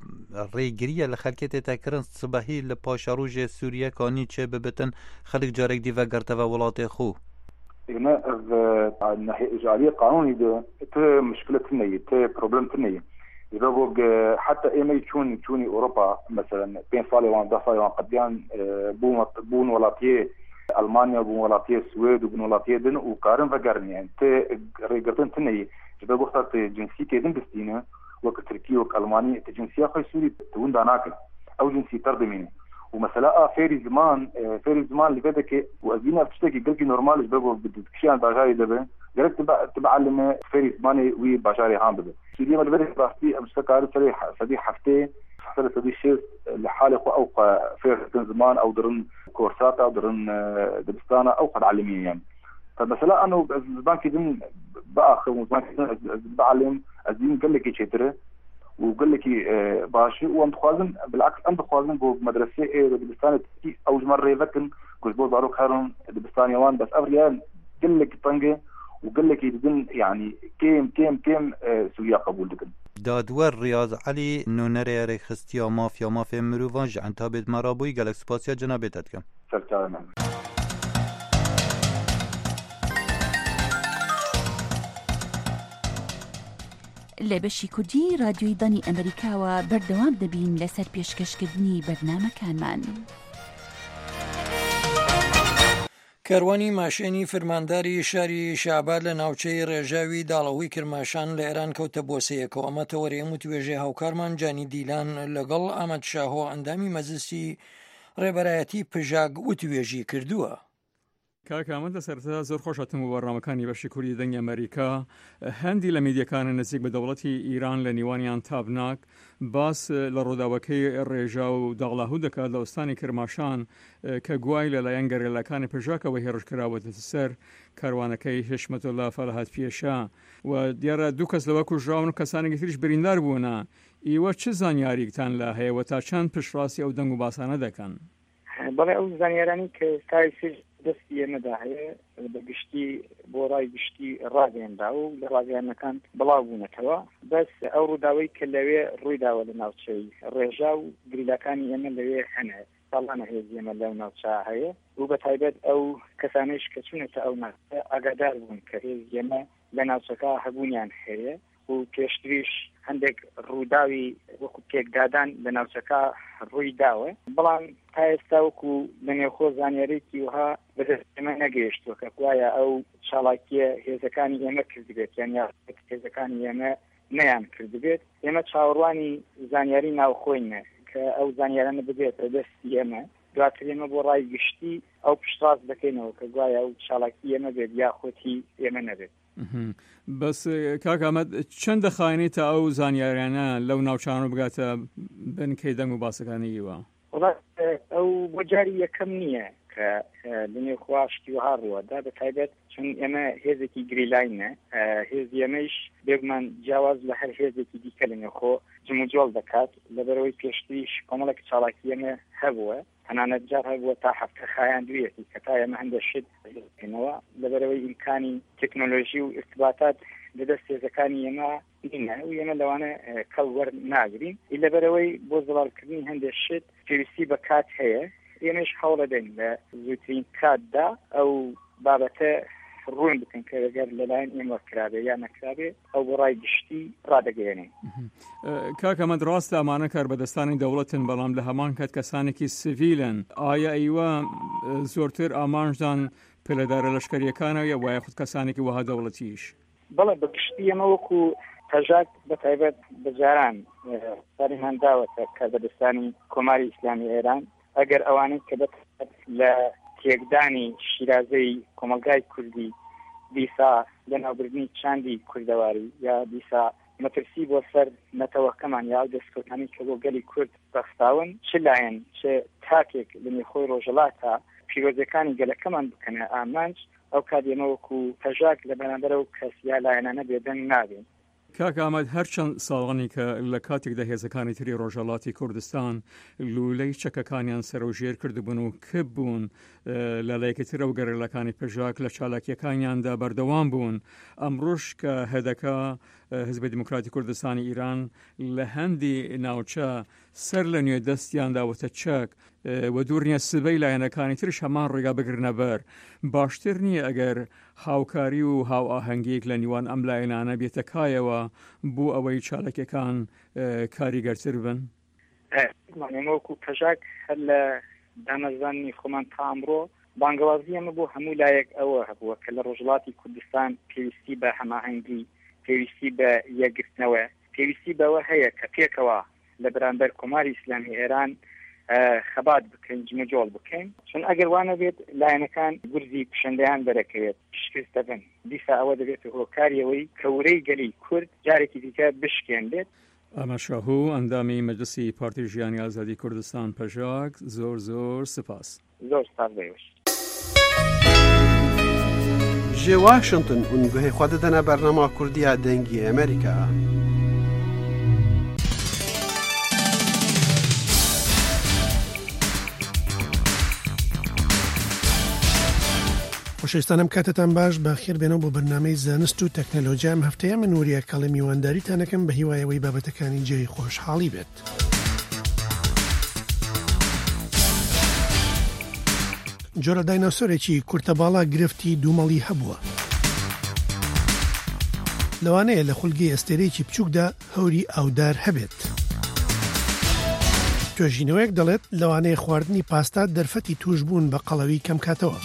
ریگریه لخلکت تکرن صبحی لپاشاروج سوریه کانی چه ببتن خلق جارک دیوه گرته و ولات خو هنا الناحية الإجرائية قانوني ده ته مشكلة تنية ته بروبلم تنية يبقى حتى إيه ما يكون يكوني أوروبا مثلا بين صالي وان دفاع وان قديان بون بون ولاتيه ألمانيا بون ولاتيه السويد وبون ولاتيه دن وقارن فقارن يعني ته ريقرتين تنية يبقى وقت جنسية كيدن بستينة وقت تركيا وقت ألمانيا تجنسية خي سوري تون داناكل أو جنسية تردمينه ومثلا فيري زمان فيري زمان اللي بدك وأزينا بتشتكي قلقي نورمال جبرو بدكشيان باجاري دبه قلت تبع تبعلم فيري زماني وي باجاري هام دبه سوريا ما بدك راستي أمسكار صريح صديق حفتي حصل صديق شيء لحالي أو فيري زمان أو درن كورسات أو درن دبستانة أو قد علمين يعني فمثلا أنا زمان كده بأخذ زمان كده بعلم أزين قال لك يشتري وقال لك باشي وانت خوازن بالعكس انت خوازن جو مدرسه ايه دبستان تي او مره يفكن كوزبو دارو خيرون دبستان يوان بس افريان قال لك طنجه وقال لك يدن يعني كيم كيم كيم سوريا قبول دكن دادور رياض علي انه نري رخصتيا مافيا مافيا مروفانج عن تابت مرابوي قالك سباسيا جنابتكم سلام لبشی کردی رادیوی دانی ئەمریکا و بەردەوام دەبین لەسەر پێشکەشکردنی بەرنامەکانمان. کاروانی ماشێنی فرمانداری شاری شعبان لە ناوچەی ڕێژاوی داڵەوەی کرماشان لە ئێران کەوتە بۆسەیەکەوە ئەمە تەوەریە وتوێژێ هاوکارمان جانی دیلان لەگەڵ ئەمەد شاهۆ ئەندامی مەجلیسی ڕێبەرایەتی پژاگ وتوێژی کردووە. کاکامەندە سەرتا زۆر خۆشەتم و بەڕامەکانی بەشی کوردی دەنگی ئەمریکا هەندی لە میدیەکانە نزیک بە دەوڵەتی ئیران لە نیوانیان تابناک باس لە ڕووداوەکەی ڕێژا و داڵاهوو دەکات لە وستانی کرماشان کە گوای لەلایەن گەڕێلەکانی پژاکەوە هێرشکراوەتە سەر کاروانەکەی هێشمەتوڵا فەرهاد پێشا و دیارە دوو کەس لەوە کوژراون و کەسانێکی تریش بریندار بوونە. ئیوە چ زانیاریتان لە هەیە و تا چەند پشتڕاستی ئەو دەنگ و باسانە دەکەن؟ بەڵێ ئەو زانیارانی کە تایسر دەستی ئێمەدا هەیە بە گشتی بۆ ڕای گشتی ڕاگەیەندا و لە ڕاگەیانەکان بڵاو بوونەتەوە بەس ئەو ڕووداوەی کە لەوێ ڕوویداوە لە ناوچەی ڕێژا و گریلەکانی ئێمە لەوێ هەنە ساڵانە هێزی ئێمە لەو ناوچە هەیە و بە تایبەت ئەو کەسانەیش کە چوونەتە ئەو ناوچە ئاگادار بوون کە هێزی ئێمە لە ناوچەکە هەبوونیان هەیە و پێشتریش هەندێک ڕووداوی وەکو پێکدادان لە ناوچەکە ڕووی داوە بەڵام تا ئێستا وەکو لە نێوخۆ زانیارێکی وها بەدەست ئێمە نەگەیشتووە کە وایە ئەو چاڵاکیە هێزەکانی ئێمە کردبێت یان یا هێزەکانی ئێمە نەیان کردبێت. ئێمە چاوەڕوانی زانیاری ناوخۆینە کە ئەو زانیارانە ببێتە دەستی ئێمە دواتر ئێمە بۆ ڕای گشتی ئەو پشتڕاست دەکەینەوە کە گوایە ئەو چاڵاکی ئێمە بێت یا خۆتی ئێمە نەبێت. بەس کاکامەد چەند دەخواینی تا ئەو زانیاریانە لەو ناوچانە بگاتە بنکەی دەنگ و باسەکانیوە؟ ئەو ئەو بۆ جاری یەکەم نییە کە لەنێو خواشتی و هاڕوەدا بە تایبەت چون ئێمە هێزێکی گریلاینە هێز ئێمەش بێگومان جیاواز لە هەر هێزێکی دیکە لەنێوخۆ جموجۆڵ دەکات لەبەرەوەی پێشتریش کۆمەڵێک چاڵاکی ئێمە هەبووە تەنانەت جار هەبووە تا هەفتە خایان دوێتی کە تا ئێمە هەندە شت بکەینەوە لەبەرەوەی ئیمکانی تەکنۆلۆژی و ارتباطات لەدەست هێزەکانی ئێمە نینە و ئێمە لەوانە کەڵ وەرناگرین لەبەرەوەی بۆ زەڵالکردنی هەندێک شت پێویستی بە کات هەیە ئێمەش هەوڵە دەین لە زووترین کاتدا ئەو بابەتە ڕوون بکەن کە ئەگەر لەلایەن ئێمە کرابێ یا نەکرابێ ئەو بۆ ڕای گشتی ڕادەگەێنێ. کاک ئەمەد ڕاستە ئەمانە کاربەدەستانی دەوڵەتن بەڵام لە هەمان کات کەسانێکی سڤیلن ئایا ئەیوە زۆرتر ئامانجدان پلەدارە لەشکریەکانەوە یا وایە خود کەسانێکی وها دەوڵەتیش؟ بەڵێ بە گشتی ئەمە وەکو تەژاک بە تایبەت بەجاران ساریمان داوەتە کاربەدەستانی کۆماری ئیسلامی ئێران ئەگەر ئەوانەی کە بەت لە تێکدانی شیرازەی کۆمەلگای کوردی دیسا لە ناوبردنی چاندی کوردەواری یا دیسا مەترسی بۆ سەر نەتەوەکەمان یا دەستکەوتانی کە بۆ گەلی کورد بەخستاون چ لایەن چ تاکێک لە نێخۆی ڕۆژەڵاتە پیرۆزەکانی گەلەکەمان بکەنە ئامانج ئەو کاتێمەوەکو تەژاک لە بەرامبەرە و کەسیا لایەنانە بێدەنگ نابێن. کاک ئامەد هەرچەند ساڵغانی کە لە کاتێکدا هێزەکانی تری ڕۆژهەڵاتی کوردستان لولەی چەکەکانیان سەرۆژێر کردبوون و کب بوون لەلایەکی ترە و گەڕێلەکانی پژاک لە چالاکیەکانیاندا بەردەوام بوون ئەمڕۆژ کە هەدەکە حزبی دیموکراتی کوردستانی ئیران لە هەندی ناوچە سەر لە نوێ دەستیان داوەتە چەک و دوور نییە سبەی لایەنەکانی ترش هەمان ڕێگا بگرنە بەر باشتر نییە ئەگەر هاوکاری و هاو ئاهەنگیەک لە نیوان ئەم لایەنانە بێتەکایەوە بۆ ئەوەی چالەکەکان کاریگەرتر بن؟ وەکو پەژاک هەر لە دامەزانی خۆمان تا ئەمڕۆ بانگەوازی ئەمە بۆ هەموو لایەک ئەوە هەبووە کە لە ڕۆژهەڵاتی کوردستان پێویستی بە هەماهەنگی پێویستی بە یەکگرتنەوە پێویستی بەوە هەیە کە پێکەوە لە بەرامبەر کۆماری ئیسلامی ئێران خەبات بکەین جمەجۆڵ بکەین چون ئەگەر وانە بێت لایەنەکان گورزی پیشەندەیان دەرەکەوێت شکست دەبن دیسا ئەوە دەبێت هۆکاریەوەی کەورەی گەلی کورد جارێکی دیکە بشکێنێت. ئەمە شاهوو ئەندامی مەجلسی پارتی ژیانی ئازادی کوردستان پەژاک زۆر زۆر سپاس. زۆر سپاس بەوەش. ji Washington û guhê xwe didine bernama Kurdiya dengî Amerîka. خۆشەویستانم کاتتان باش بەخێر بێنەوە بۆ بەرنامەی زانست و تەکنەلۆژیا ئەم هەفتەیە من وریە کاڵی میوانداریتانەکەم بە هیوایەوەی بابەتەکانی جێی خۆشحاڵی بێت. جۆرە دایناسۆرێکی کورتەباڵا گرفتی دوومەڵی هەبووە. لەوانەیە لە خولگەی ئەستێرەیەکی بچووکدا هەوری ئاودار هەبێت. توێژینەوەیەک دەڵێت لەوانەیە خواردنی پاستا دەرفەتی توش بوون بە قەڵەوی کەم کاتەوە.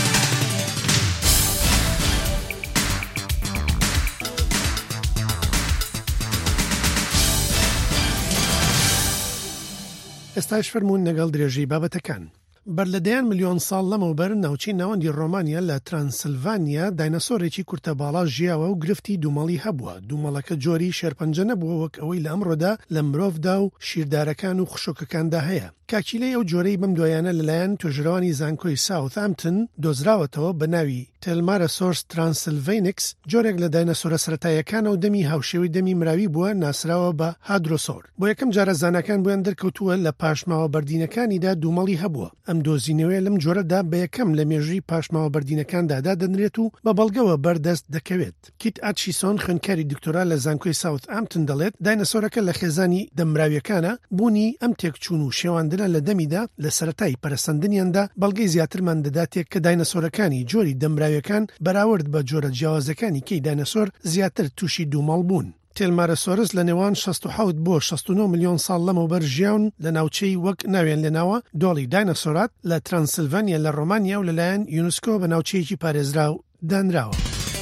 ئێستاش فەرمونون لەگەڵ درێژەی بابەتەکان. بەرلەدەیان ملیۆن ساڵ لەمەوبەر ناوچەی ناوەندی ڕۆمانیا لە ترانسلڤانیا دایناسۆرێکی کورتەباڵا ژیاوە و گرفتی دوومەڵی هەبووە. دوومەڵەکە جۆری شێرپەنجە نەبووە وەک ئەوەی لە ئەمڕۆدا لە مرۆڤدا و شیردارەکان و خشۆکەکاندا هەیە. کاکیلەی ئەو جۆرەی بەم دوایانە لەلایەن توێژەرەوانی زانکۆی ساوثامپتن دۆزراوەتەوە بە ناوی تێلمارەسۆرس ترانسلڤینکس جۆرێک لە دایناسۆرە سەرەتاییەکانە و دەمی هاوشێوەی دەمی مراوی بووە ناسراوە بە هادرۆسۆر. بۆ یەکەم جارە زانەکان بۆیان دەرکەوتووە لە پاشماوە بەردینەکانیدا دوومەڵی هەبووە. ئەم دۆزینەوەی لەم جۆرەدا بە یەکەم لە مێژووی پاشماوە بەردینەکاندادا دەنرێت و بە بەڵگەوە بەردەست دەکەوێت. کیت ئاتشیسۆن خوێندکاری دکتۆرا لە زانکۆی ساوثامپتن دەڵێت دایناسۆرەکە لە خێزانی دەمراویەکانە بوونی ئەم تێکچوون و شێواندنە لە دەمیدا لە سەرەتای پەرسەندنیاندا بەڵگەی زیاترمان دەداتێک کە دایناسۆرەکانی جۆری دەمراویەکان بەراورد بە جۆرە جیاوازەکانی کەی دایناسۆر زیاتر تووشی دوومەڵ بوون. تێلمارەسۆرس لە نێوان شەست و حەوت بۆ شەست و نۆ ملیۆن ساڵ لەمەوبەر ژیاون لە ناوچەی وەک ناوێن لێناوە دۆڵی دایناسۆرات لە ترانسلڤانیا لە ڕۆمانیا و لەلایەن یونسکۆ بە ناوچەیەکی پارێزراو دانراوە.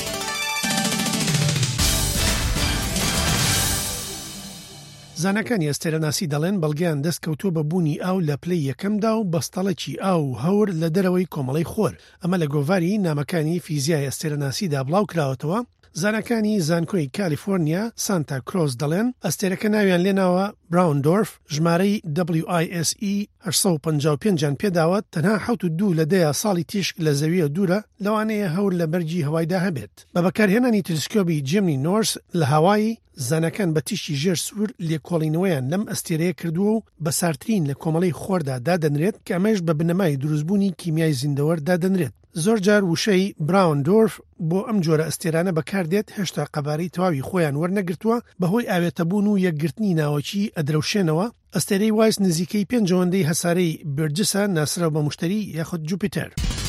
زانەکانی ئەستێرەناسی دەڵێن بەڵگەیان دەستکەوتووە بە بوونی ئاو لە پلەی یەکەمدا و بەستەڵێکی ئاو هەور لە دەرەوەی کۆمەڵی خۆر. ئەمە لە گۆڤاری نامەکانی فیزیای ئەستێرەناسیدا بڵاو کراوەتەوە زانەکانی زانکۆی کالیفۆرنیا سانتا کرۆز دەڵێن ئەستێرەکە ناویان لێناوە براوندۆرف ژمارەی دبلیو آی ئێس ئی هەشت سەد و پەنجا و پێنج پێداوە تەنها حوت و دوو لە دەیە ساڵی تیشک لە زەویە دوورە لەوانەیە هەور لە بەرجی هەوایدا هەبێت بە بەکارهێنانی تلسکۆبی جیمنی نۆرس لە هاوایی زانەکان بە تیشتی ژێر سوور لێکۆڵینەوەیان لەم ئەستێرەیە کردووە و بەسارترین لە کۆمەڵەی خۆردا دادەنرێت کە ئەمەش بە بنەمای دروستبوونی کیمیای زیندەوەر دادەنرێت زۆر جار وشەی براوندۆرف بۆ ئەم جۆرە ئەستێرانە بەکاردێت هێشتا قەبارەی تەواوی خۆیان وەرنەگرتووە بەهۆی ئاوێتەبوون و یەکگرتنی ناوەکی ئەدرەوشێنەوە ئەستێرەی وایس نزیکەی پێنجەوەندەی هەسارەی بێرجسە ناسرە بە موشتری یاخود جوپیتەر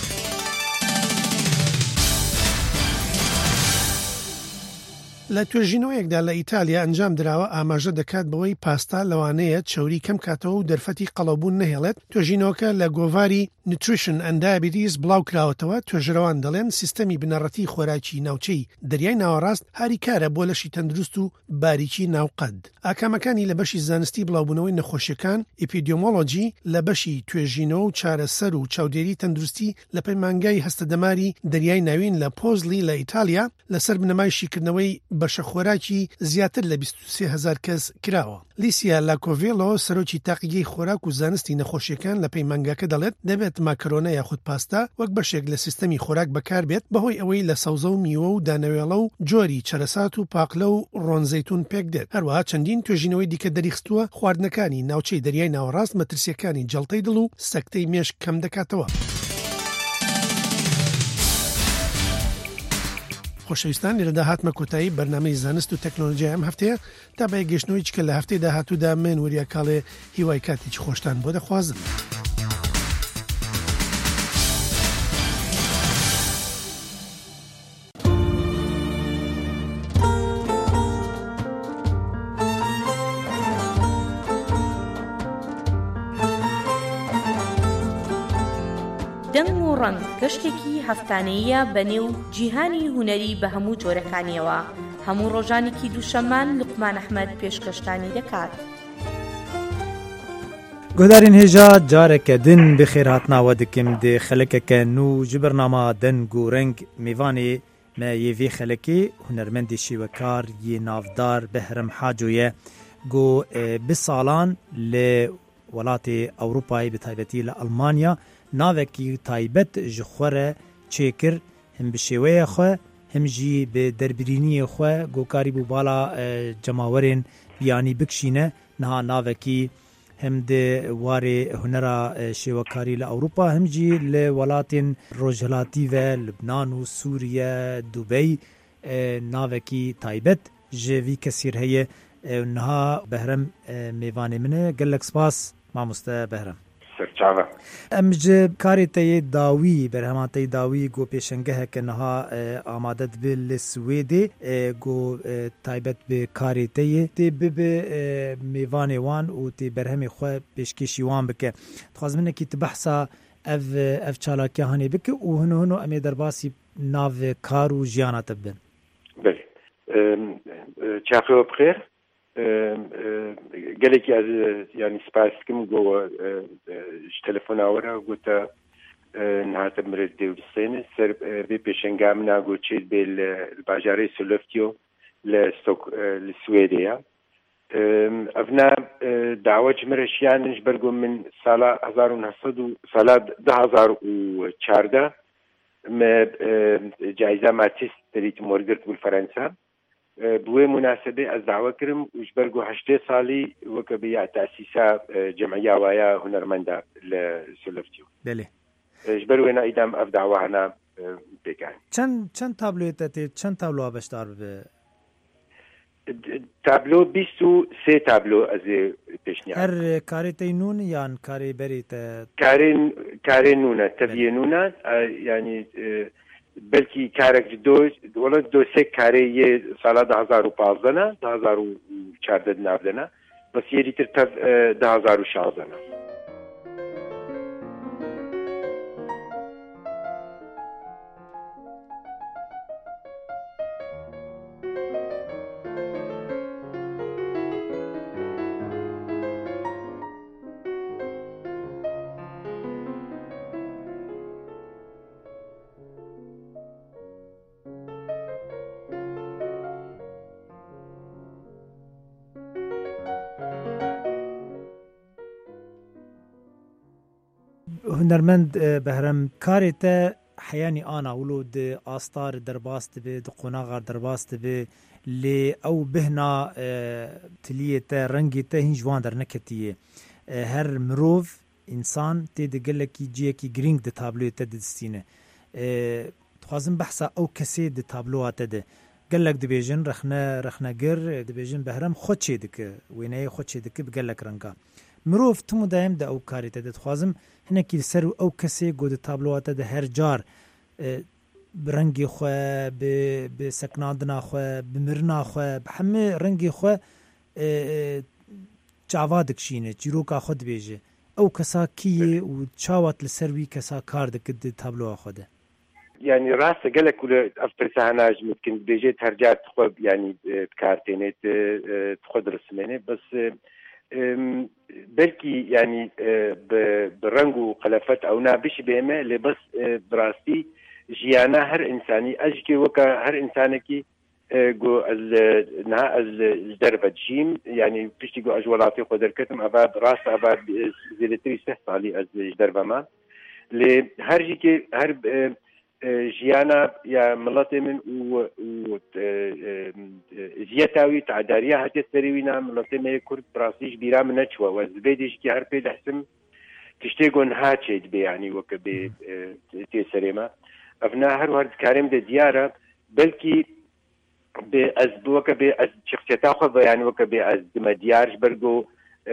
لە توێژینەوەیەکدا لە ئیتالیا ئەنجام دراوە ئاماژە دەکات بەوەی پاستا لەوانەیە چەوری کەم کاتەوە و دەرفەتی قەڵەوبوون نەهێڵێت توێژینەوەکە لە گۆڤاری نوتریشن ئەند دایابیتیز بڵاو کراوەتەوە توێژەرەوان دەڵێن سیستەمی بنەڕەتی خۆراکی ناوچەی دەریای ناوەڕاست هاریکارە بۆ لەشی تەندروست و باریکی ناوقەد ئاکامەکانی لە بەشی زانستی بڵاوبوونەوەی نەخۆشیەکان ئیپیدیۆمۆلۆجی لە بەشی توێژینەوە و چارەسەر و چاودێری تەندروستی لە پەیمانگای هەستەدەماری دەریای ناوین لە پۆزلی لە ئیتالیا لەسەر بنەمای شیکردنەوەی بەشە خۆراکی زیاتر لە بیست و سێ هەزار کەس کراوە لیسیا لاکۆڤێلۆ سەرۆکی تاقیگەی خۆراک و زانستی نەخۆشیەکان لە پەیمانگاکە دەڵێت دەبێت ماکەرۆنە یاخود پاستا وەک بەشێک لە سیستەمی خۆراک بەکار بێت بەهۆی ئەوەی لە سەوزە و میوە و دانەوێڵە و جۆری چەرەسات و پاقلە و ڕۆنزەیتون پێک دێت هەروەها چەندین توێژینەوەی دیکە دەریخستووە خواردنەکانی ناوچەی دەریای ناوەڕاست مەترسیەکانی جەڵتەی دڵ و سەکتەی مێشک کەم دەکاتەوە خۆشەویستان لێرە داهاتمە کۆتایی بەرنامەی زانست و تەکنۆلۆژیا ئەم هەفتەیە تا بە گەشتنەوەی چکە لە هەفتەی داهاتوودا من وەریا کاڵێ هیوای کاتێکی خۆشتان بۆ دەخوازم. دەنگ و ڕەنگ گەشتێکی هەفتانەیە بەنێو جیهانی هونەری بە هەموو جۆرەکانیەوە هەموو ڕۆژانێکی دووشەمان لوقمان ئەحمەد پێشکەشتانی دەکات. گۆدارین هێژا جارێکە دن بخێر هاتناوە دکم دێ خەلەکەکە نو ji بەرنامە دەنگ و ڕەنگ میوانێ me yê xelekê hunermendê şîwekar yê navdar Behrem Hacoye got bi salan li welatê Ewropayê bi taybetî li Almanya navekî taybet ji xwe re çêkir him bi şêweyê xwe him jî bi derbirîniyê xwe gokarî bû bala cemawerên biyanî bikişîne niha navekî hem de warê hunera şêwekarî li Ewropa hem jî li welatên Rojhilatî ve Libnan û Sûriye Dubey navekî taybet ji vî kesîr heye niha Behrem mêvanê min e gelek spas mamoste Behrem. Em ji karê te yê dawî berhema te yê dawî got pêşengeheke niha amade dibe li Swêdê got taybet bi karê te yê tê bibe mêvanê wan û tê berhemê xwe pêşkêşî wan bike. Dixwazim hinekî tu behsa ev ev çalakiya hanê bike û hino hino em ê derbasî nav kar û jiyana te bibin. Belê. Çaxewa bixêr. gelekî ez yanî spas dikim got ji telefona we re gote nihate mirê dewlistêne ser vê pêşenga min a got çê bê li bajarê Sollefteå li Stok li Swêdê ya ev ne dawa ji min re şiyanin ji ber got min sala hezar û nehsed û sala du hezar û çarde me cayîza matîs derîtim wergirt bû li Ferensa بوی مناسبه از دعوه کرم و جبر گو هشته سالی وکه بیا تأسیسا جمعیه وایا هنرمنده لسولفتیو بله جبر وینا ایدام اف دعوه هنا بگن چند چند تابلوی تاتی چند تابلو بشتار به تابلو بیست و سه تابلو از پیشنیاد هر کاری تی نون یا کاری بری تا کاری کاری نونه تبیه نونه یعنی بلکی کارک دو ولد دو سه کاری یه سال ده هزار و پانزده نه ده هزار و چهارده نبوده نه بس یه دیگر تر ده هزار و شانزده نه هنرمند بهرم كاريتا حياني أنا ولود آستار درباست بي دقوناغار درباست بي لي أو بهنا تلية رنجي تهين جوان در نكتية هر مروف إنسان تيد قلكي جيكي جرينج دي تابلو تدستينه تخوازم بحثا أو كسي دي تابلوها تده قلك دبيجن رخنا رخنا قر دبيجن بهرم خود چه دك ويناي خود چه دك بقلك رنگا مروف تمو دايم دا أو كاري تده تخوازم هنكي سر أو كسي قود تابلوها تده هر جار برنگی خو به سکناندنا خو بمرنا خو بحمه رنگی خو چاوادک شینه جیروکا خود بیجه او کسا کیه و چاوات لسروی کسا کار دکد تابلو خوده يعني راس قالك ولا افطر سهناج ممكن بيجي ترجع تخوب يعني بكارتينات تخد رسمينه بس بلكي يعني برنجو قلفت او نابش بيمه اللي بس براستي جيانا هر انساني اجكي وكا هر انسانكي جو النها الدرب جيم يعني بيشتي جو اجولاتي قدر كتم اباد راس اباد زيلتري سهطالي از درب ما ل هر جيكي هر جيانا يا ملاتي من و زيتاوي تعداريا هاتي سريوينا ملاتي ما كرد براسيش بيرا من نشوى وزبيديش كي هر بيد حسم تشتيقون هاتشيد بي يعني وكا بي تي سريما افنا هر وارد كارم ده ديارة بلكي بأز وكا بأز شخصيتا خو يعني وكا بأز ديارش برضو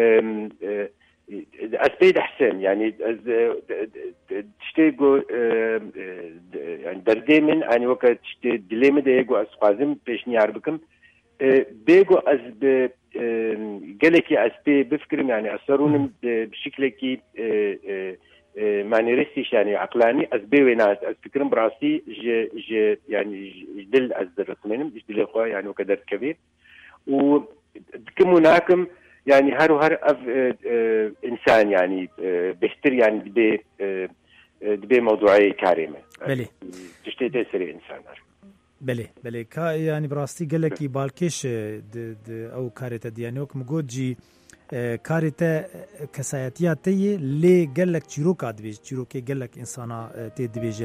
از بيد حسن يعني از تشتيقو يعني دردي من يعني وكا تشتي دليم ده يقو از قازم بيش نيار بكم بيقو از ب قالكي از بي بفكرم يعني اثرون بشكلكي معني رسيش يعني عقلاني از بي ويناس از فكرم براسي ج ج يعني جدل از الرسمينم جدل اخوة يعني وكدر كبير وكم هناكم يعني هر وهر أف اه اه إنسان يعني اه بيشتري يعني دبي دبي موضوعي كارمة بلي تشتي تسري إنسان بلي بلي كا يعني براستي قال لك بالكيش د د أو كاريتا دياني وك مجود جي كاريتا كسايتيات تي لي قال لك تشيروك أدبيج تشيروك قال لك إنسانا تدبيج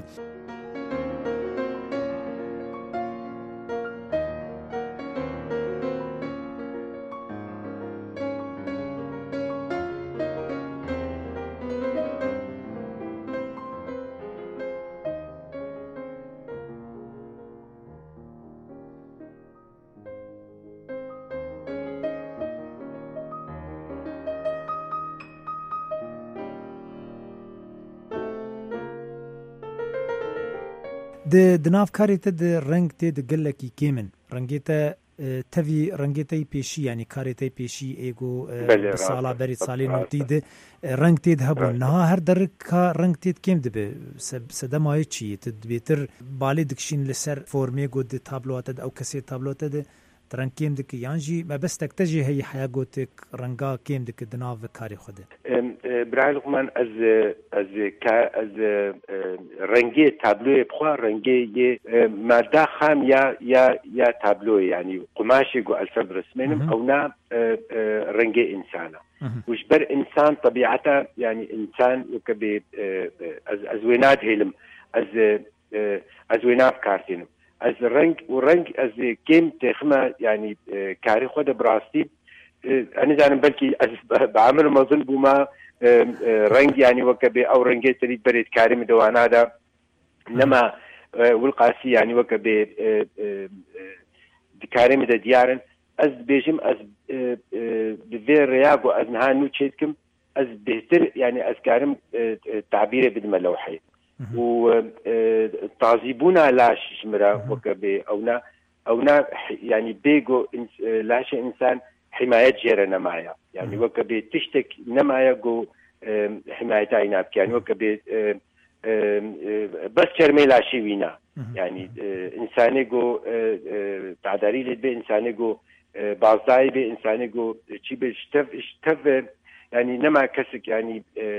د دناف کاری ته د رنگ ته د گلکی کیمن رنگیته تفي رنگیته پیشی یعنی کاری ته پیشی ایگو سالا بری سالی نوتی د رنگ ته هبو نه هر در کا رنگ ته کیم د سدمای چی ته بیتر بالی دکشین لسر فرمی گو د تابلوات او کسی تابلوات د ترن کیم دک یانجی ما بس تکتجی هي حیا گوتک رنگا کیم دک دناف کاری خود برايل لقمان از از کا از رنگي تابلو بخوا رنگي ماده خام يا يا يا تابلو يعني قماشي جو الفب رسمين او نا رنگي انسانه وجبر انسان طبيعته يعني انسان وكبي از ازوينات هيلم از ازوينات كارتين از رنگ ورنگ از كيم تخمه يعني كاري خود براستي انا زعلان بلكي بعمل ما ظن بما رنگ يعني وكبي او رنگي تريد بريد كارم دوان هذا انما والقاسي يعني وكبي كارم دا ديارن از بيجم از بذير رياغو از نها نوتشيتكم از بهتر يعني از كارم تعبيره بدم لوحي وتعذيبونا لاش شمرا وكبي اونا اونا يعني بيجو لاش انسان حماية جيرنا معايا يعني وكبي تشتك نمايا جو حماية عينابك يعني وكبي بس شرمي لا شي وينا يعني إنساني جو تعداري لد إنساني جو بعضاي بإنساني جو شي بشتف شتف يعني نما كسك يعني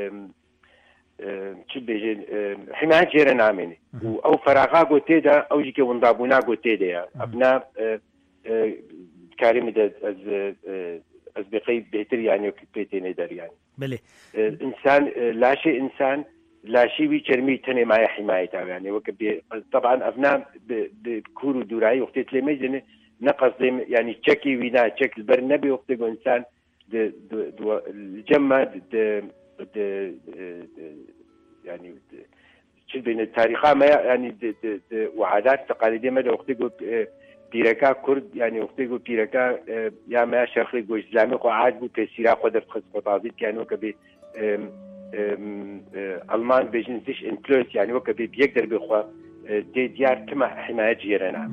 شي بيجي حماية جيرنا عميني أو فراغا جو تيدا أو جيكي ونضابونا جو تيدا أبناء كارم از أسبقي بهتر يعني وكبيتين در يعني بله إنسان لا شيء إنسان لا شيء ويشرمي تاني معي حمايته يعني وكبي طبعا أفنام بكورو دوراي وقتت لي ميزن نقص يعني تشكي وينا تشكل برنبي وقتت إنسان الجمع د د يعني شو بين التاريخ ما يعني د د وعادات تقاليدية ما وقتت بيركا كرد يعني وقتت بيركا يا ما شرقي جو إسلامي وعاد بو بسيرة قدر خص قطعات كانوا كبي ألمان بيجنزش انفلونس يعني وكبي بيقدر بيخوا دي ديار كما حماية جيرانه.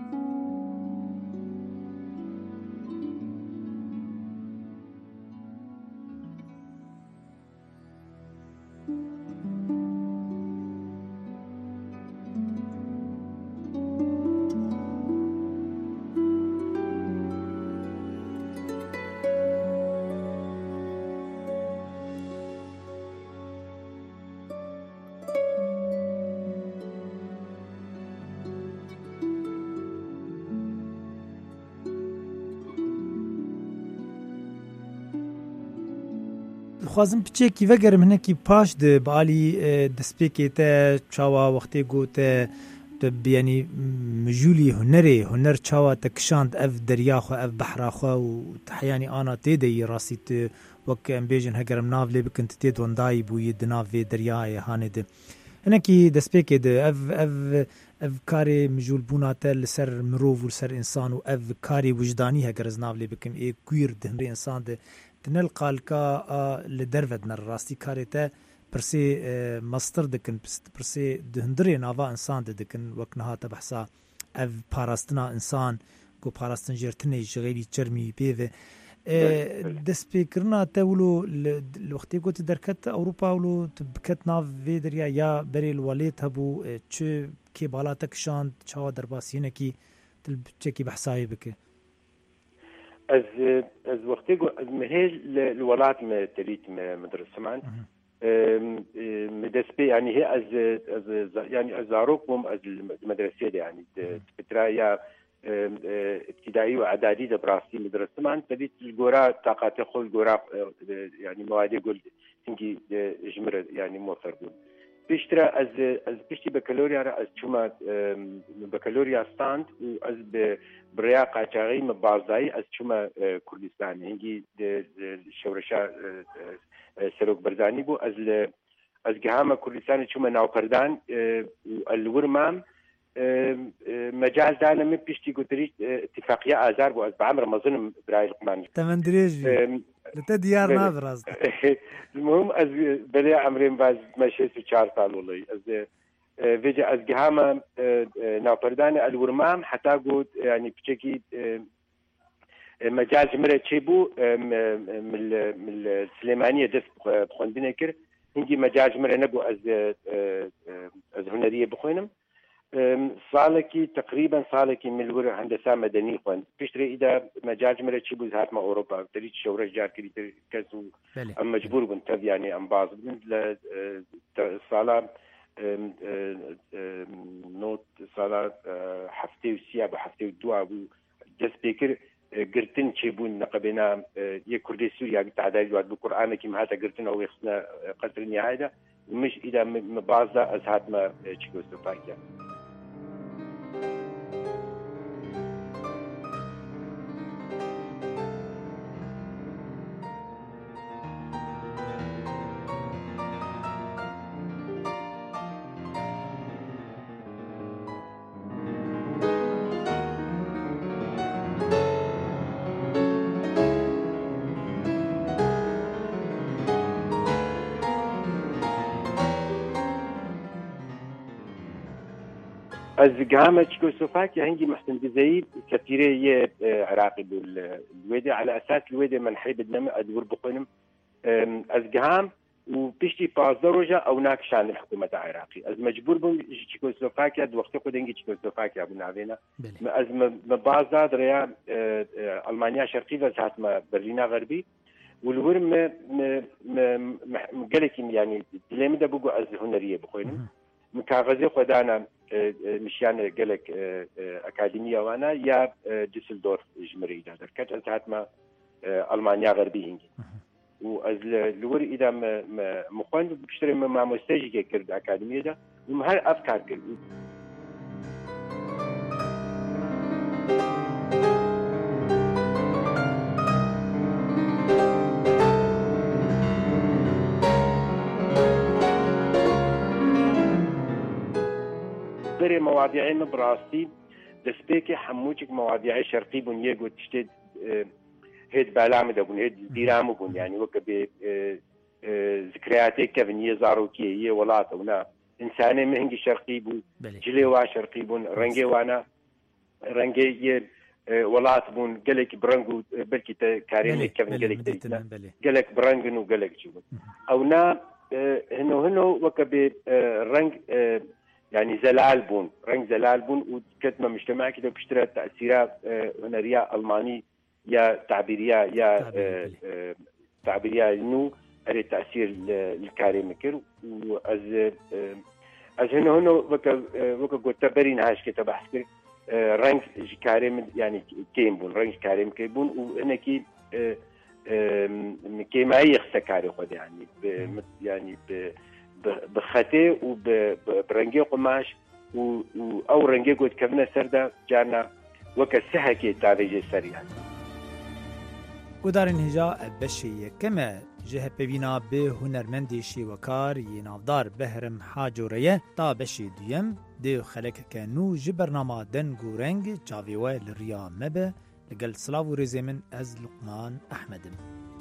خوازم بچێکی vەگەرم هەنێکی پاش د بالی دەستپێکێ te çawa wextê got te بیانی مجولی هنری هنر چاوا te kişand ev derya xwe ev behra xwe û teheyanî ana tê de yî rastî tu wek em bêjin hegerim nav lê bikin tu tê dondayî bûyî di nav vê deryayê hanê de hinekî destpêkê de ev ev ev karê mijûlbûna te li ser mirov û li ser însan û ev karê wijdanî heger ez nav lê bikim ê gûyr di hinrê însan de tinel qalka li derve diner rastî karê te pirsê mastir dikin pirsê di hindirê nava însan de dikin wek niha te behsa ev parastina însan ku parastin jêr tinê ji xêrî çermî pêve destpêkirina te wilo li wextê got tu derket Ewropa wilo tu biket nav vê derya ya berê li welêt hebû çi kê bala te kişand çawa derbasînekî tu çekî behsayê bike از از وقتی از مهل الولات ما تريت مدرسة معن مدرسة يعني هي از از يعني ازاروكم از المدرسة دي يعني بترايا ابتدائي واعدادي ده براسي مدرسة معن تريت الجورا طاقات خل الجورا يعني مواد يقول تنجي جمر يعني موثر قول بيشترى از از بيشتي بكالوريا از شما بكالوريا ستاند واز بريا قاچاغي مبازاي از شما كردستان هنجي شورشا سروك برزاني بو از از جهام كردستان شما ناوپردان الورمام مجال دانا من بيشتي قلت اتفاقية آذار بو از بعمر مظن براي لقمان تمن دريج لتا ديار نابراز المهم از بلي عمرين باز ماشي سو چار سال والله از فيجا از جهام ناوپردان الورمام حتى قلت يعني بشكي مجال جمرة تشيبو من من السليمانية دس بخوندنا كر هنجي مجال جمرة نبو از از هنرية بخوينم صالكي تقريبا صالكي من الور هندسة مدني خوان بيشتري إذا مجال جمرة تشيبو زهات مع أوروبا تريد شورة جار كري كسو أم مجبور بنتب يعني أم باز من صالة نوت صالة حفتي وسياب وحفتي ودوا دس بيكر قرتن تشيبون نقبنا يكردي سوريا تعداد واد بالقرآن كم هذا قرتن أو يخصنا قدر النهاية مش إذا مبازة أزهات ما تشيكوسلوفاكيا. از جامعة تشيكوسلوفاكيا هنجي محسن بزايد كثيرية عراقي بالويدة على أساس الويدة من حي بدنا أدور بقنم از جام وبيشتي باز درجة أو ناكشان الحكومة العراقي از مجبور بون تشيكوسلوفاكيا دوقتي قدنجي تشيكوسلوفاكيا بنعبينا از مباز دريا ألمانيا شرقية زهات ما برلينا غربي والورم مقالكين يعني لم ده بقوا از هنرية بقنم مكاغزي خدانا مشيان قالك أكاديمية وانا يا ديسلدورف جمري ده كانت أنتهت ما ألمانيا غربي هنجي وأز لور إذا مخوان بشتري مع مستجي كرد أكاديمية ده ومهر أفكار كرد بري مواضيعين براستي دسبيكي حموجك مواضيع شرقي بن يجو تشتد هيد بالام دبن هيد ديرام بن يعني وكبي ذكرياتي كفن يزاروكي هي ولات ونا انساني مهنجي شرقي بن جليوا شرقي بن رنجي وانا رنجي ولات بن قالك برنجو بلكي كارين كفن قالك قالك برنجن وقالك شو او نا هنو هنو وكبي رنج يعني زلال بون رنج زلال بون وكتمة مجتمع كده بيشتري تأثيرات هنرية ألماني يا تعبيرية يا تعبيرية إنه أري تأثير الكاري مكر وأز أز هنا هنا وك وك قلت برين هاش كده بحث رنج كاري يعني كيم بون رنج كاري مكر بون وهنا كي كيما يخسر كاري خد يعني يعني بخطي وبرنجي قماش او رنجي قد كفنا سردا جانا وكسحكي تعريج سريع ودارن هجا بشي كما جه ببینا به هنرمندی شیوکار ینافدار بهرم حاجوریه تا بشی دویم دیو خلک که نو جبرنامه دنگو رنگ جاویوه لریا مبه لگل سلاو و رزی من از لقمان احمدم.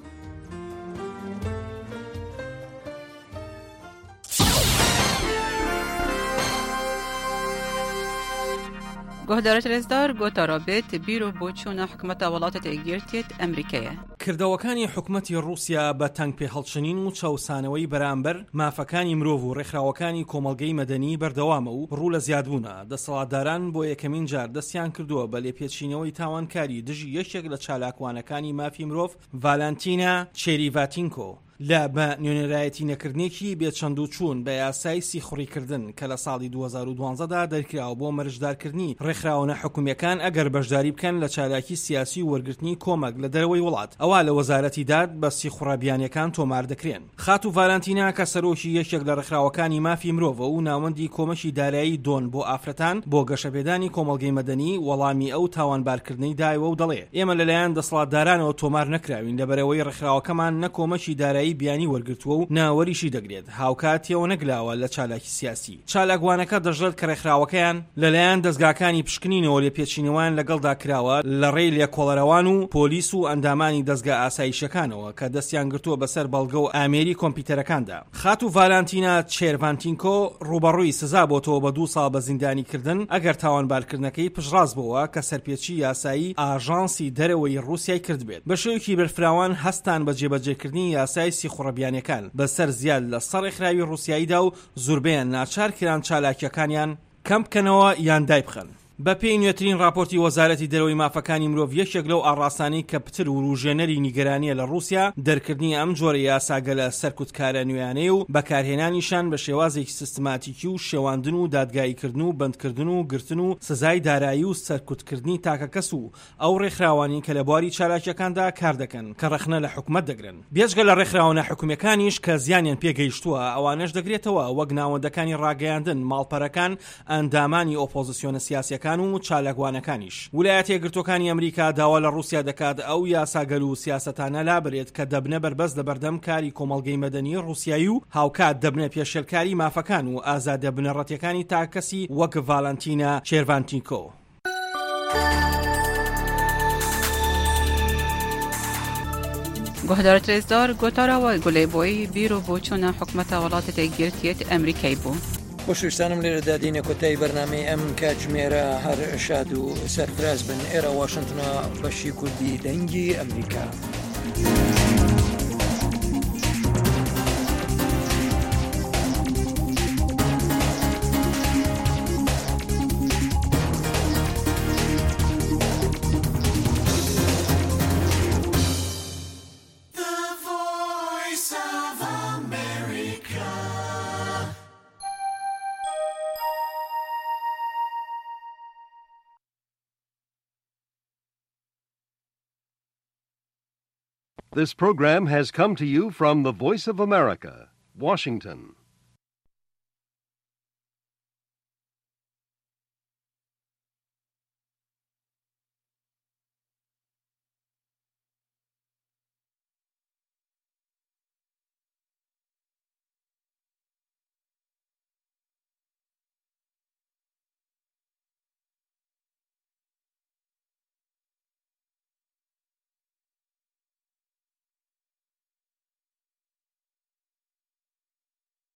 گهدارت رزدار گوتارا بیت بیرو بوچونا حکمت ولاتت ایگیرتیت امریکیه. کردەوەکانی حکومەتی رووسیا بە تەنگ پێهەڵچنین و چاوسانەوەی بەرامبەر مافەکانی مرۆڤ و ڕێکخراوەکانی کۆمەڵگەی مەدەنی بەردەوامە و ڕوو لە زیادبوونە. دەسەڵاتداران بۆ یەکەمین جار دەستیان کردووە بە لێپێچینەوەی تاوانکاری دژی یەکێک لە چالاکوانەکانی مافی مرۆڤ ڤالانتینە چێریڤاتینکۆ لە بە نوێنەرایەتی نەکردنێکی بێچەند و چوون بە یاسای سیخوڕیکردن کە لە ساڵی دوو هەزار و دوانزەدا دەرکراوە بۆ مەرجدارکردنی ڕێکخراوە حکومیەکان ئەگەر بەشداری بکەن لە چالاکی سیاسی و وەرگرتنی کۆمەک لە دەرەوەی وڵات. ئەوە لە وەزارەتی داد بە سیخوڕەبیانیەکان تۆمار دەکرێن. خات و ڤالانتینا کە سەرۆکی یەکێک لە ڕێکخراوەکانی مافی مرۆڤە و ناوەندی کۆمەشی دارایی دۆن بۆ ئافرەتان بۆ گەشەپێدانی کۆمەڵگەی مەدەنی وەڵامی ئەو تاوانبارکردنەی دایوە و دەڵێ ئێمە لەلایەن دەسەڵاتدارانەوە تۆمار نەکراوین لەبەرەوەی ڕێکخراوەکەمان نە کۆمەشی دارایی بیانی وەرگرتووە و ناوەریشی دەگرێت هاوکاتیەوە نەگلاوە لە چالاکی سیاسی. چالاکوانەکە دەژێت کە ڕێکخراوەکەیان لەلایەن دەستگاکانی پشکنینەوە لێ پێچینەوەیان لەگەڵدا کراوە لە ڕێی لێکۆڵەرەوان و پۆلیس و ئەندامانی دەستگا ئاسایشەکانەوە کە دەستیان گرتووە بەسەر بەڵگە و ئامێری کۆمپیوتەرەکاندا. خات و ڤالانتینا چێرڤانتینکۆ ڕوبەڕووی سزا بۆتەوە بە دوو ساڵ بە زیندانی کردن ئەگەر تاوانبارکردنەکەی پشڕاست بووە کە سەرپێچی یاسایی ئاژانسی دەرەوەی ڕووسیای کرد بێت. بە شێوەیەکی بەرفراوان هەستان بە جێبەجێکردنی یاسای سیخوڕەبیانیەکان بەسەر زیاد لە سەر ڕێکخراوی ڕووسیاییدا و زۆربەیان ناچار کران چالاکیەکانیان کەم بکەنەوە یان دای بخەن. بە پێی نوێترین راپۆرتی وەزارەتی دەرەوەی مافەکانی مرۆڤ یەکێک لەو ئاڕاستانەی کە پتر و ڕوژێنەری نیگەرانیە لە ڕووسیا دەرکردنی ئەم جۆرە یاساگە لە سەرکوتکارە نوێیانەیە و بەکارهێنانیشان بە شێوازێکی سیستماتیکی و شێواندن و دادگاییکردن و بەندکردن و گرتن و سزای دارایی و سەرکوتکردنی تاکە کەس و ئەو ڕێکخراوانی کە لە بواری چالاکیەکاندا کار دەکەن کە ڕەخنە لە حکومەت دەگرن. بێجگە لە ڕێکخراوە حکومیەکانیش کە زیانیان پێگەیشتووە ئەوانەش دەگرێتەوە وەک ناوەندەکانی ڕاگەیاندن ماڵپەرەکان ئەندامانی ئۆپۆزیسیۆنە سیاسیەکان و چالاکوان کانیش. ویلایەتە یەکگرتووەکانی ئەمریکا داوا لە رووسیا دەکات ئەو یاساگەل و سیاسەتانە لابرێت کە دەبنە بەربەست لە بەردەم کاری کۆمەڵگەی مەدەنی رووسیایی و هاوکات دەبنە پێشێلکاری مافەکان و ئازادە بنەڕەتیەکانی تاکەسی وەک ڤالانتینا چێرڤانتینکۆ. گهدارت رزدار گوتارا و گلی بوی بیرو بوچونا حکمت ولاتت ایگیرتیت امریکای بو. خۆشویستانم لێرە دادینە کۆتایی بەرنامەی ئەم کاتژمێرە هەر شاد و سەرفراز بن. ئێرە واشنتنە بەشی کوردی دەنگی ئەمریکا. This program has come to you from the Voice of America, Washington.